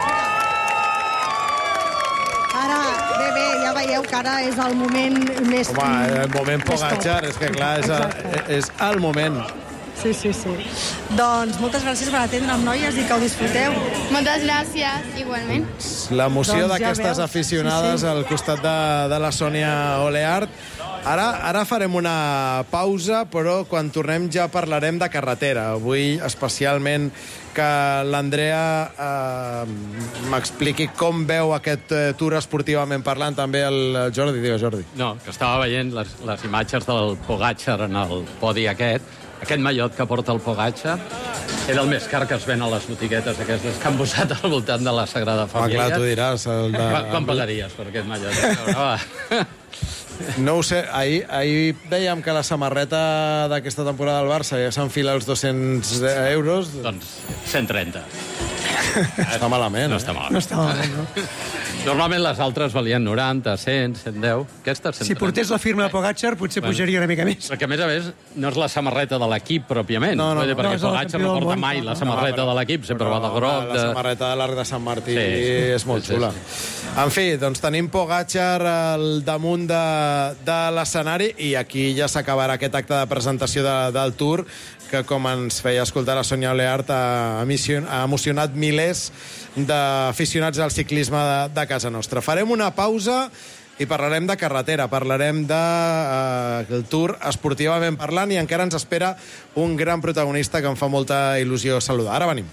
Ara, bé, bé, ja veieu que ara és el moment més... Home, el moment Pogacar, és que clar, és, a, és el moment. Sí, sí, sí. Doncs moltes gràcies per atendre'm, noies, i que ho disfruteu. Moltes gràcies, igualment. L'emoció Doncs ja d'aquestes veus. aficionades Sí, sí. al costat de, de la Sònia Oleart. Ara, ara farem una pausa, però quan tornem ja parlarem de carretera. Avui, especialment, que l'Andrea eh, m'expliqui com veu aquest eh, tour esportivament parlant, també el Jordi. Digue, Jordi. No, que estava veient les, les imatges del Pogacar en el podi aquest. Aquest mallot que porta el Pogacar era el més car que es ven a les botiguetes aquestes que han posat al voltant de la Sagrada Família. Ah, clar, tu diràs. El de... Quan, quan pagaries per aquest mallot? Va. No ho sé, ahir, ahir dèiem que la samarreta d'aquesta temporada del Barça ja s'enfila els dos-cents euros. Doncs cent trenta. Està malament, no eh? està malament. No està malament, no? Normalment les altres valien noranta, cent, cent deu. Aquesta, cent trenta. Si portés la firma de Pogacar, potser Bueno. pujaria una mica més. Perquè, a més a més, no és la samarreta de l'equip, pròpiament. No, no, Vull dir, no. perquè No, és el Pogacar campió no del porta món. mai la samarreta No, de l'equip, sempre va de groc. La De... samarreta de l'Arc de Sant Martí Sí, sí. és molt Sí, sí, xula. En fi, doncs tenim Pogacar al damunt de, de l'escenari i aquí ja s'acabarà aquest acte de presentació de, del Tour que, com ens feia escoltar la Sònia Oleart, ha, ha emocionat milers d'aficionats al ciclisme de, de casa nostra. Farem una pausa i parlarem de carretera, parlarem de eh, el Tour esportivament parlant i encara ens espera un gran protagonista que em fa molta il·lusió saludar. Ara venim.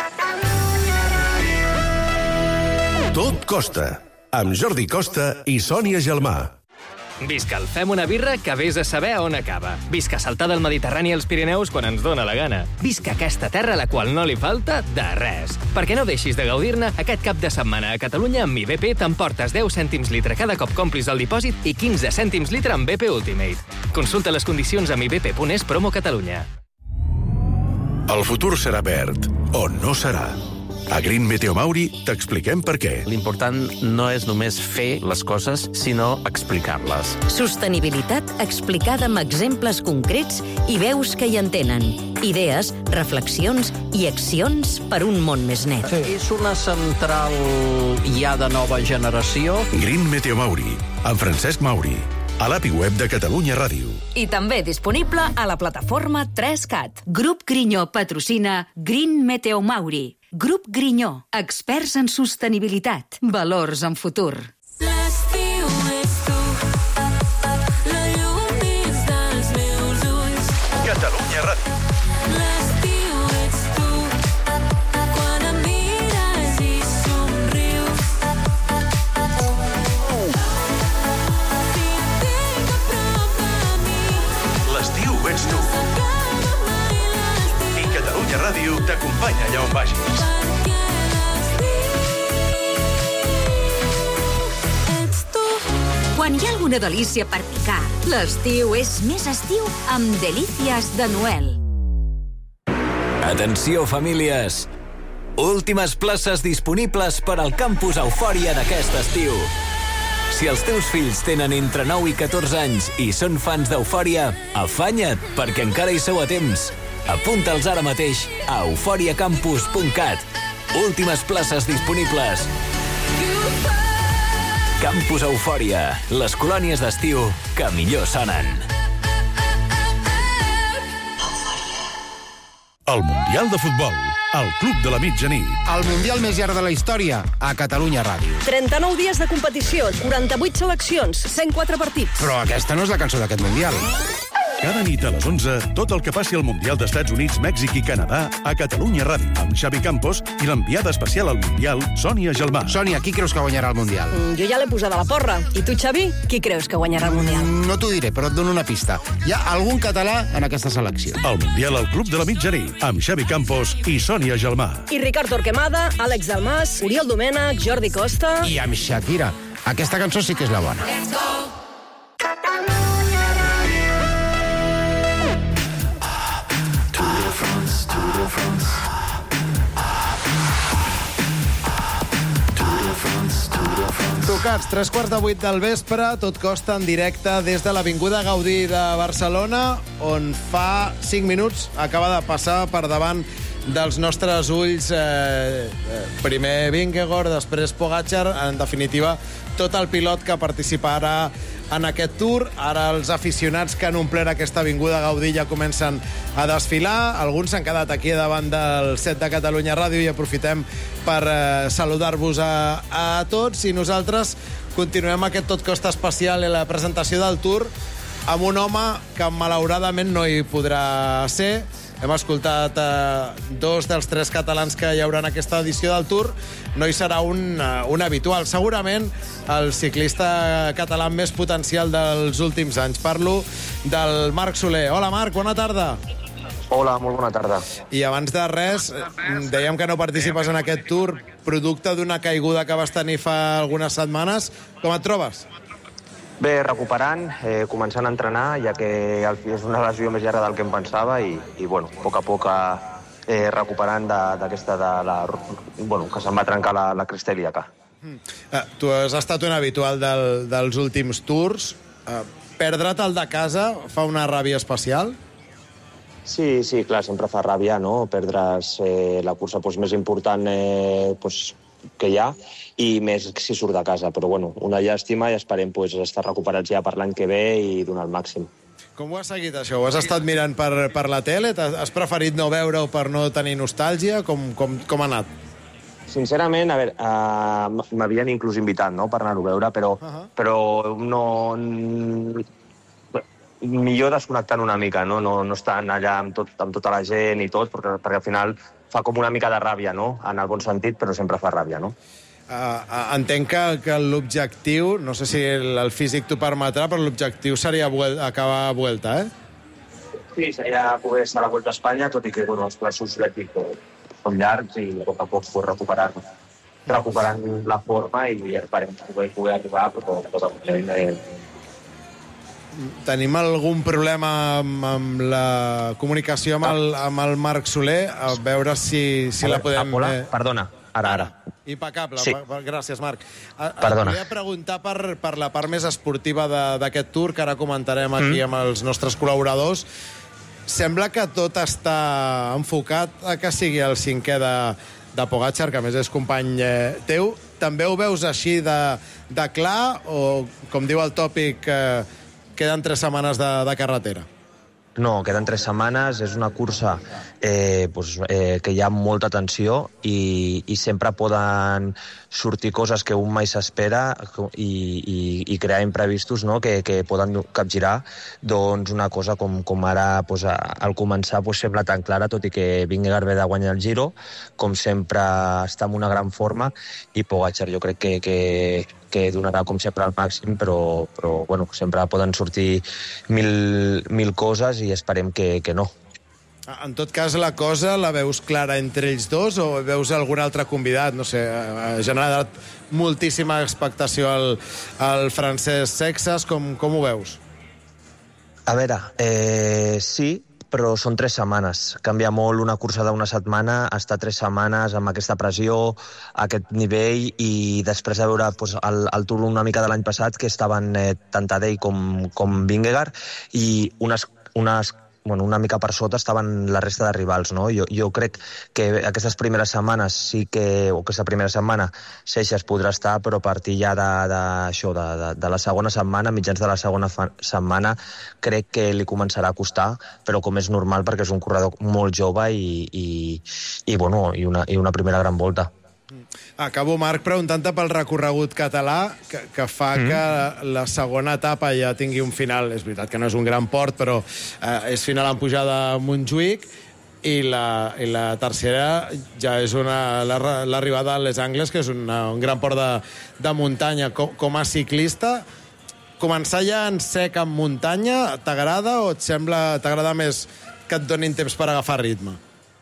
Tot costa, amb Jordi Costa i Sònia Gelmà. Visca el Fem una birra que vés a saber on acaba. Visca saltar del Mediterrani als Pirineus quan ens dóna la gana. Visca aquesta terra a la qual no li falta de res. Perquè no deixis de gaudir-ne, aquest cap de setmana a Catalunya amb mi B P t'emportes deu cèntims litre cada cop complis el dipòsit i quinze cèntims litre amb B P Ultimate. Consulta les condicions a mi b p punt es promo Catalunya. El futur serà verd, o no serà. A Green Meteo Mauri t'expliquem per què. L'important no és només fer les coses, sinó explicar-les. Sostenibilitat explicada amb exemples concrets i veus que hi entenen. Idees, reflexions i accions per un món més net. Sí. És una central ja de nova generació. Green Meteo Mauri, amb Francesc Mauri. A l'A P I web de Catalunya Ràdio. I també disponible a la plataforma tres cat. Grup Grinyó patrocina Green Meteo Mauri. Grup Grinyó, experts en sostenibilitat, valors en futur. L'estiu és tu, la llum dins dels meus ulls. Catalunya Ràdio. L'estiu ets tu, quan em mires i somrius. Ràdio t'acompanya allà on vagis. Quan hi ha alguna delícia per picar, l'estiu és més estiu amb Delícies de Noel. Atenció, famílies! Últimes places disponibles per al campus Eufòria d'aquest estiu. Si els teus fills tenen entre nou i catorze anys i són fans d'Eufòria, afanya't, perquè encara hi sou a temps. Apunta'ls ara mateix a eufòria campus punt cat. Últimes places disponibles. Campus Eufòria, les colònies d'estiu que millor sonen. El Mundial de Futbol, al Club de la Mitjanit. El Mundial més llarg de la història, a Catalunya Ràdio. trenta-nou dies de competició, quaranta-vuit seleccions, cent quatre partits. Però aquesta no és la cançó d'aquest Mundial. Cada nit a les onze, tot el que passi al Mundial d'Estats Units, Mèxic i Canadà a Catalunya Ràdio, amb Xavi Campos i l'enviada especial al Mundial, Sònia Gelmà. Sònia, qui creus que guanyarà el Mundial? Mm, jo ja l'he posada a la porra. I tu, Xavi, qui creus que guanyarà el Mundial? Mm, no t'ho diré, però et dono una pista. Hi ha algun català en aquesta selecció. El Mundial al Club de la Mitjanit, amb Xavi Campos i Sònia Gelmà. I Ricard Torquemada, Àlex Dalmas, Oriol Domènech, Jordi Costa... I amb Shakira. Aquesta cançó sí que és la bona. Let's go! Tocats, tres quarts de vuit del vespre, tot costa en directe des de l'Avinguda Gaudí de Barcelona, on fa cinc minuts acaba de passar per davant dels nostres ulls eh, primer Vingegaard, després Pogačar, en definitiva tot el pilot que participarà en aquest Tour. Ara els aficionats que han omplert aquesta Avinguda Gaudí ja comencen a desfilar. Alguns s'han quedat aquí davant del set de Catalunya Ràdio i aprofitem per eh, saludar-vos a, a tots. I nosaltres continuem aquest Tot Costa especial i la presentació del Tour amb un home que malauradament no hi podrà ser. Hem escoltat eh, dos dels tres catalans que hi haurà en aquesta edició del Tour. No hi serà un, uh, un habitual. Segurament el ciclista català amb més potencial dels últims anys. Parlo del Marc Soler. Hola, Marc, bona tarda. Hola, molt bona tarda. I abans de res, dèiem que no participes en aquest Tour, producte d'una caiguda que vas tenir fa algunes setmanes. Com et trobes? Bé, recuperant, eh, començant a entrenar, ja que és una lesió més llarga del que em pensava i, i bueno, a poc a poc eh, recuperant d'aquesta, de, de la, bueno, que se'm va trencar la, la cristèliaca. Mm. Uh, tu has estat un habitual del, dels últims Tours. Uh, perdre't el de casa fa una ràbia especial? Sí, sí, clar, sempre fa ràbia, no?, perdre's eh, la cursa doncs, més important eh, doncs, que hi ha, i més si surt de casa. Però, bueno, una llàstima i esperem pues, estar recuperats ja per l'any que ve i donar el màxim. Com ho has seguit, això? Ho has estat mirant per, per la tele? Has preferit no veure-ho per no tenir nostàlgia? Com, com, com ha anat? Sincerament, a veure, uh, m'havien inclús invitat, no?, per anar-ho a veure, però, uh -huh. però no... millor desconnectant una mica, no, no, no estant allà amb, tot, amb tota la gent i tot, perquè, perquè al final fa com una mica de ràbia, no?, en el bon sentit, però sempre fa ràbia, no? Uh, entenc que, que l'objectiu, no sé si el, el físic t'ho permetrà, però l'objectiu seria vuel acabar a Vuelta, eh? Sí, seria poder estar a la Vuelta a Espanya, tot i que bueno, els plaços lèctics són llargs i a poc a poc pues, recuperant, recuperant la forma i esperem poder, poder arribar, però tot el moment... Tenim algun problema amb, amb la comunicació amb el, amb el Marc Soler, a veure si, si la podem... Hola, eh... perdona, ara, ara. Impecable, sí. Gràcies, Marc. Perdona. Volia preguntar per, per la part més esportiva d'aquest Tour, que ara comentarem aquí mm. amb els nostres col·laboradors. Sembla que tot està enfocat a que sigui el cinquè de, de Pogačar, que a més és company eh, teu. També ho veus així de, de clar, o, com diu el tòpic... Eh, queden tres setmanes de, de carretera? No, queden tres setmanes, és una cursa eh, pues, eh, que hi ha molta tensió i, i sempre poden sortir coses que un mai s'espera i, i, i crear imprevistos, no?, que, que poden capgirar doncs, una cosa com, com ara pues, al començar pues, sembla tan clara, tot i que Vingegaard ve de guanyar el Giro, com sempre està en una gran forma, i Pogačar jo crec que, que, que donarà com sempre al màxim, però, però bueno, sempre poden sortir mil, mil coses i esperem que, que no. En tot cas, la cosa la veus clara entre ells dos o veus algun altre convidat? No sé, ha generat moltíssima expectació al, al Francesc Seixas. Com, com ho veus? A veure, eh, sí, però són tres setmanes. Canvia molt una cursa d'una setmana, estar tres setmanes amb aquesta pressió, aquest nivell, i després de veure pues, el, el Tour una mica de l'any passat, que estaven eh, tant Tadej com, com Vingegaard, i unes, unes bueno, una mica per sota estaven la resta de rivals, no? Jo, jo crec que aquestes primeres setmanes sí que, o aquesta primera setmana, Seixas podrà estar, però a partir ja de, de, això, de, de, de la segona setmana, mitjans de la segona fa, setmana, crec que li començarà a costar, però com és normal, perquè és un corredor molt jove i, i, i, bueno, i, una, i una primera gran volta. Acabo, Marc, preguntant-te pel recorregut català, que, que fa mm. que la segona etapa ja tingui un final. És veritat que no és un gran port, però eh, és final en pujada a Montjuïc, i la, i la tercera ja és una, l'arribada a Les Angles, que és una, un gran port de, de muntanya. Com, com a ciclista, començar ja en sec en muntanya, t'agrada o et sembla, t'agrada més que et donin temps per agafar ritme?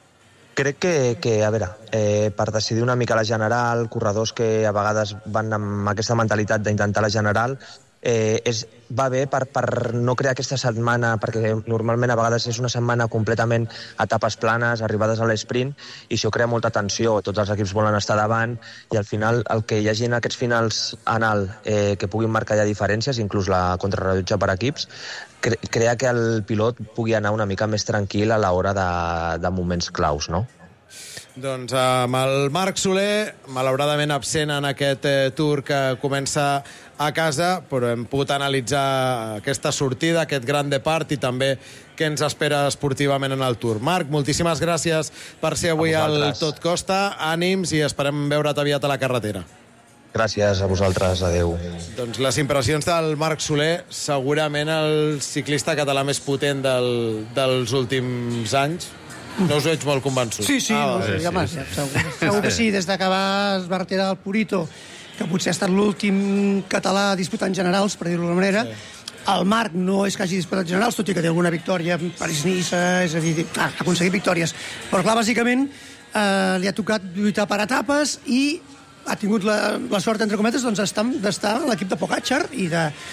Crec que, que a veure, eh, per decidir una mica la general, corredors que a vegades van amb aquesta mentalitat d'intentar la general, eh, és, va bé per, per no crear aquesta setmana, perquè normalment a vegades és una setmana completament etapes planes, arribades a l'esprint, i això crea molta tensió, tots els equips volen estar davant, i al final el que hi hagi en aquests finals en alt eh, que puguin marcar ja diferències, inclús la contrarrellotge per equips, cre crea que el pilot pugui anar una mica més tranquil a l'hora de, de moments claus, no? Doncs amb el Marc Soler, malauradament absent en aquest eh, Tour que comença a casa, però hem pogut analitzar aquesta sortida, aquest gran depart, i també què ens espera esportivament en el Tour. Marc, moltíssimes gràcies per ser avui al Tot Costa. Ànims i esperem veure't aviat a la carretera. Gràcies a vosaltres, adeu. Doncs les impressions del Marc Soler, segurament el ciclista català més potent del, dels últims anys. No us veig molt convençut. Sí, sí, ah, no sé, sí, home, sí. Segur, segur que sí, des que va es va retirar el Purito, que potser ha estat l'últim català disputant generals, per dir-ho d'alguna manera. Sí. El Marc no és que hagi disputat generals, tot i que té alguna victòria, París-Niça, és a dir, ha aconseguit victòries. Però clar, bàsicament, eh, li ha tocat lluitar per etapes i ha tingut la, la sort, entre cometes, doncs, d'estar a l'equip de Pogačar i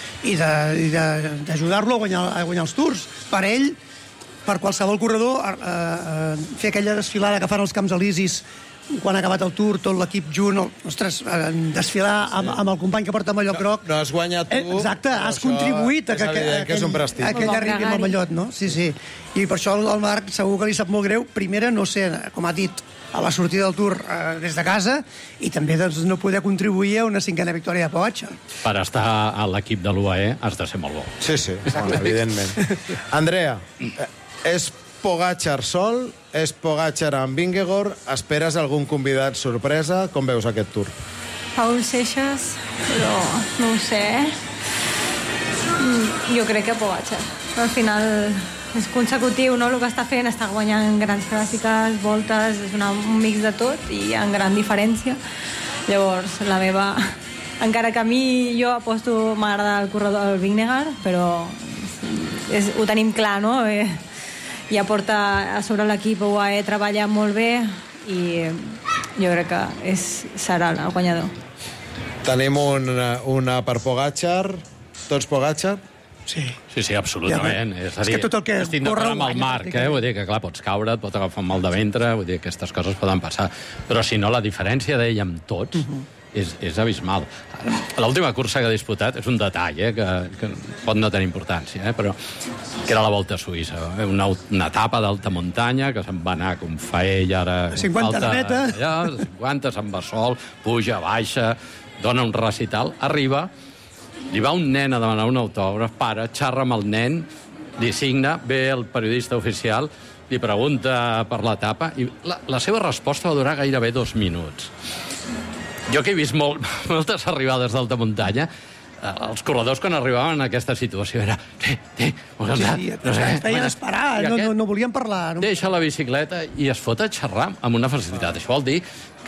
d'ajudar-lo a guanyar, a guanyar els Tours. Per ell, per qualsevol corredor, eh, eh, fer aquella desfilada que fan els Camps Elisis quan ha acabat el Tour, tot l'equip junt, ostres, eh, desfilar amb, amb el company que porta el mallot groc. No, no has guanyat tu. Eh, exacte, has contribuït a que, que, aquell, que és un prestigi. aquell arribi amb el mallot, no? Sí, sí. I per això el Marc segur que li sap molt greu. Primera, no sé, com ha dit, a la sortida del Tour eh, des de casa, i també doncs, no poder contribuir a una cinquena victòria de Pogačar. Per estar a l'equip de l'U A E has de ser molt bo. Sí, sí, bueno, evidentment. Andrea, és Pogačar sol, és Pogačar amb Vingegaard, esperes algun convidat sorpresa? Com veus aquest Tour? Paul Seixas, però no ho sé. Jo crec que Pogačar. Al final és consecutiu, no? El que està fent, està guanyant grans clàssiques, voltes, és una, un mix de tot i en gran diferència. Llavors, la meva... Encara que a mi jo aposto, m'agrada el corredor del Vingegaard, però és, ho tenim clar, no? Eh, ja porta a sobre l'equip U A E, treballa molt bé i jo crec que és, serà el guanyador. Tenim una, una per Pogačar, tots Pogačar? Sí. Sí, sí, absolutament. Ja, és a dir, és que tot el que estic d'acord amb el Marc, eh? Vull dir que, clar, pots caure, et pot agafar un mal de ventre, vull dir que aquestes coses poden passar. Però, si no, la diferència d'ell amb tots uh -huh. és, és abismal. L'última cursa que ha disputat és un detall, eh? que, que pot no tenir importància, eh? però que era la Volta a Suïssa. Una, una etapa d'alta muntanya que se'n va anar com fa ell ara... cinquanta de meta. Allà, cinquanta, se'n va sol, puja, baixa, dona un recital, arriba... Li va un nen a demanar un autògraf, para, xarra amb el nen, li signa, ve el periodista oficial, li pregunta per l'etapa, i la, la seva resposta va durar gairebé dos minuts. Jo que he vist molt, moltes arribades d'alta muntanya, els corredors quan arribaven a aquesta situació era... Eh, eh, sí, sí, no sé, es feien esperar, no, no, no volien parlar. No? Deixa la bicicleta i es fot a xerrar amb una facilitat. Això vol dir que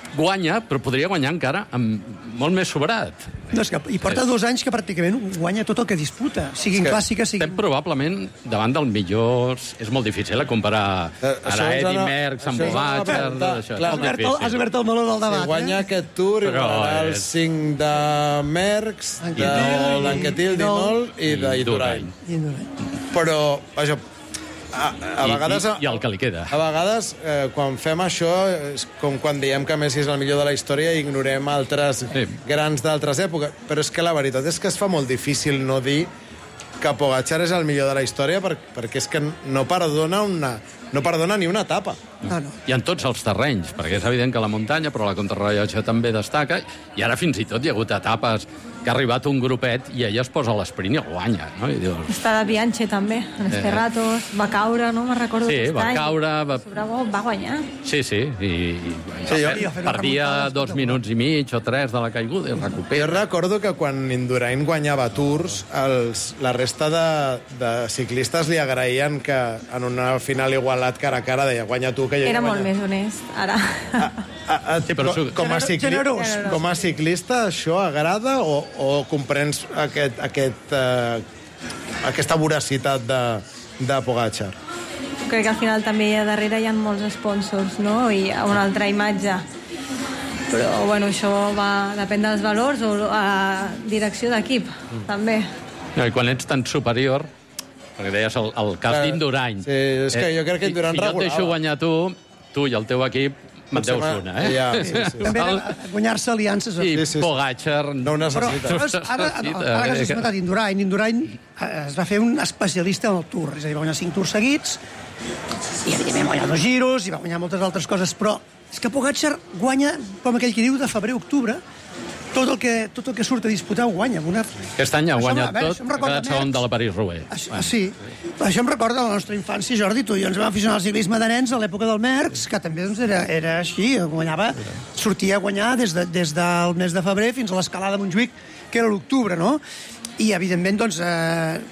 guanya, però podria guanyar encara amb molt més sobrat. No, és que, I porta dos anys que pràcticament guanya tot el que disputa, siguin És que clàssiques, siguin... Estem probablement davant dels millors... És molt difícil eh, comparar Eh, ara això ens Eddy ha- Merckx, amb això ens ha Pogacar... preguntat. Això, Clar, és molt Has obert el- difícil. has obert el meló del debat, Si guanya eh? aquest Tour, Però igualarà els és- cinc de Merckx, de l'Anquetil, d'Inol i d'Indurain. Però, vaja, a, a I, vegades... I, I el que li queda. A vegades, eh, quan fem això, és com quan diem que Messi és el millor de la història i ignorem altres sí. grans d'altres èpoques. Però és que la veritat és que es fa molt difícil no dir que Pogacar és el millor de la història per, perquè és que no perdona, una, no perdona ni una etapa. No, no. I en tots els terrenys, perquè és evident que la muntanya, però la contrarrellotge també destaca, i ara fins i tot hi ha hagut etapes que ha arribat un grupet i ella es posa a l'esprint i el guanya, no? I dius... Està de Bianchi, també, en els Eh. Ferratos, va caure, no me'n recordo Sí, aquest va any. caure, va- Sobre bo, va guanyar. Sí, sí, i, i Sí, jo- per, perdia dos minuts i mig o tres de la caiguda i el recupera. Jo recordo que quan Indurain guanyava Tours, els, la resta de, de ciclistes li agraïen que en una final igualat cara a cara deia guanya tu que jo Era he molt guanyat. més honest, ara. A, a, Sí, però com, com, a cicli... Generós. com a ciclista això agrada o, o comprens aquest, aquest, uh, aquesta voracitat de, de Pogacar? Crec que al final també a darrere hi ha molts sponsors, no? I una altra imatge. Però, bueno, això va, depèn dels valors o a direcció d'equip, també. No, I quan ets tan superior, perquè deies el, el cas Clar, d'Indurain. sí, és que jo crec que Indurain si, si jo et regulava. deixo guanyar tu, tu i el teu equip, me'n Potser deus ma- una, eh? ja, sí, sí. També a guanyar-se aliances. I Sí, sí, sí. Pogacar... No ho Però, necessita. però és- ara, no, ara que has eh, esmentat Indurain, Indurain eh, es va fer un especialista en el Tour, és a dir, va guanyar cinc Tours seguits, i evidentment va guanyar dos giros, i va guanyar moltes altres coses, però és que Pogacar guanya, com aquell que diu, de febrer a octubre, tot el que, tot el que surt a disputar ho guanya. Amb una... Aquest any ha Això, guanyat a veure, tot, això em ha recorda quedat segon de la París-Roubaix. Ah, sí, això em recorda la nostra infància, Jordi, tu i jo ens vam aficionar al ciclisme de nens a l'època del Merckx, que també doncs, era, era així, guanyava, sortia a guanyar des, de, des del mes de febrer fins a l'escalada de Montjuïc, que era l'octubre, no? I, evidentment, doncs, eh,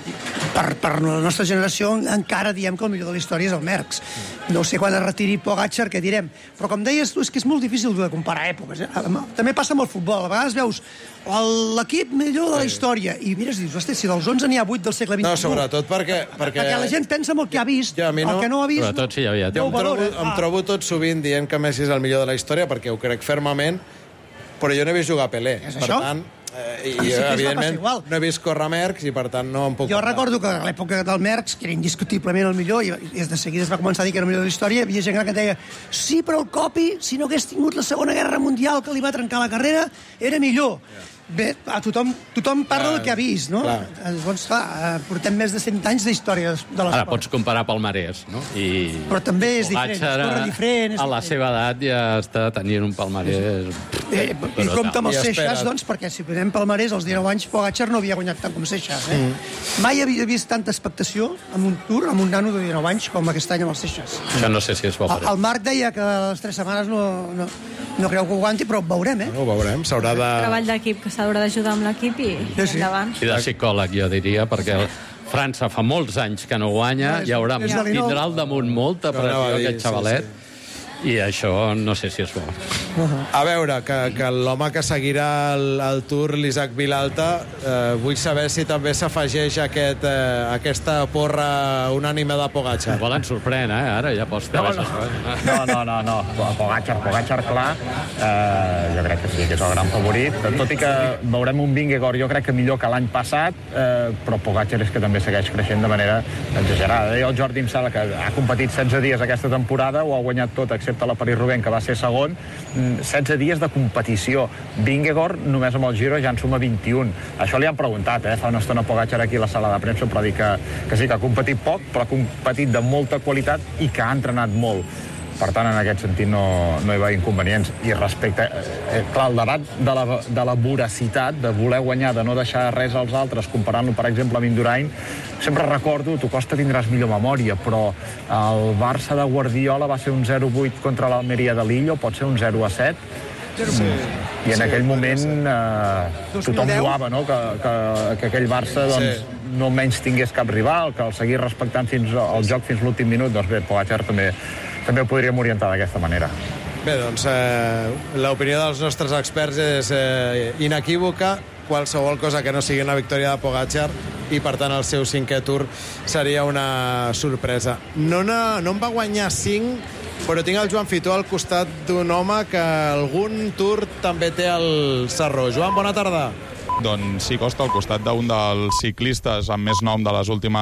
per, per la nostra generació encara diem que el millor de la història és el Merckx. No sé quan es retiri Pogacar què direm, però com deies tu, és que és molt difícil de comparar èpoques. Eh? També passa amb el futbol, a vegades veus l'equip millor de la història i mires i dius, hosti, si dels onze n'hi ha vuit del segle vint-i-u. No, sobretot perquè... perquè... Perquè la gent pensa en el que ha vist, Jo, a mi no. el que no ha vist... Sobretot si hi havia Jo em temps. trobo, valora. em Ah. trobo tot sovint dient que Messi és el millor de la història perquè ho crec fermament, però jo no he vist jugar Pelé. És Per això? tant, eh, i, A mi sí que ens va evidentment, passar igual. no he vist córrer Merckx i per tant no em puc... Jo parlar. recordo que a l'època del Merckx, que era indiscutiblement el millor, i des de seguida es va començar a dir que era el millor de la història, hi havia gent gran que deia sí, però el Copi, si no hagués tingut la Segona Guerra Mundial que li va trencar la carrera, era millor. Bé, a tothom, tothom parla Clar, del que ha vist, no? clar. Llavors, clar, eh, portem més de cent anys d'història de Ara l'esport. pots comparar palmarès, no? I Però també és diferent, Pogacar, es corre diferent, és a la diferent. seva edat ja està tenint un palmarès... Eh, I brutal. compta amb els I Seixas, espera't. doncs, perquè si posem palmarès, als dinou anys, Pogacar no havia guanyat tant com Seixas. Eh? Mm. Mai havia vist tanta expectació en un Tour, amb un nano de dinou anys, com aquest any amb els Seixas. Això no sé si és bo per El, el Marc deia que les tres setmanes no, no, no creu que ho aguanti, però ho veurem, eh? No, ho veurem, s'haurà de... Treball d'equip, que s'haurà d'ajudar amb l'equip i Sí, sí. endavant. I de psicòleg, jo diria, perquè França fa molts anys que no guanya, No, és- hi haurà, és de l'Inol. tindrà al damunt molta Anava pressió a dir, aquest sí, xavalet, sí. i això no sé si és bo. A veure, que, que l'home que seguirà el, el Tour, l'Isaac Vilalta, eh, vull saber si també s'afegeix aquest, eh, aquesta porra unànime de Pogacar. Igual ens sorprèn, eh? Ara ja pots... No, no, no, no, no, no. Pogacar, Pogacar, clar, eh, jo crec que sí, que és el gran favorit, tot i que veurem un Vingegaard, jo crec que millor que l'any passat, eh, però Pogacar és que també segueix creixent de manera exagerada. Deia el Jordi em sembla que ha competit setze dies aquesta temporada, ho ha guanyat tot, excepte la París-Roubaix, que va ser segon, setze dies de competició. Vingegaard, només amb el Giro, ja en suma vint-i-un. Això li han preguntat, eh, fa una estona Pogacar aquí a la sala de premsa, però dir que, que sí, que ha competit poc, però ha competit de molta qualitat i que ha entrenat molt. Per tant, en aquest sentit no, no hi va inconvenients. I respecte, eh, clar, el debat de la, de la voracitat, de voler guanyar, de no deixar res als altres, comparant-lo, per exemple, amb Indurain, sempre recordo, tu Costa tindràs millor memòria, però el Barça de Guardiola va ser un zero vuit contra l'Almeria de Lillo, pot ser un zero a set, Sí. i en aquell moment eh, tothom lloava, no?, que, que, que aquell Barça doncs, Sí. no menys tingués cap rival, que el seguís respectant fins al joc fins l'últim minut. Doncs bé, Pogacar també, també ho podríem orientar d'aquesta manera. Bé, doncs eh, l'opinió dels nostres experts és eh, inequívoca. Qualsevol cosa que no sigui una victòria de Pogačar i, per tant, el seu cinquè Tour seria una sorpresa. No, no, no en va guanyar cinc, però tinc el Joan Fitó al costat d'un home que algun Tour també té al Sarró. Joan, bona tarda. Doncs sí, Costa, al costat d'un dels ciclistes amb més nom de les últimes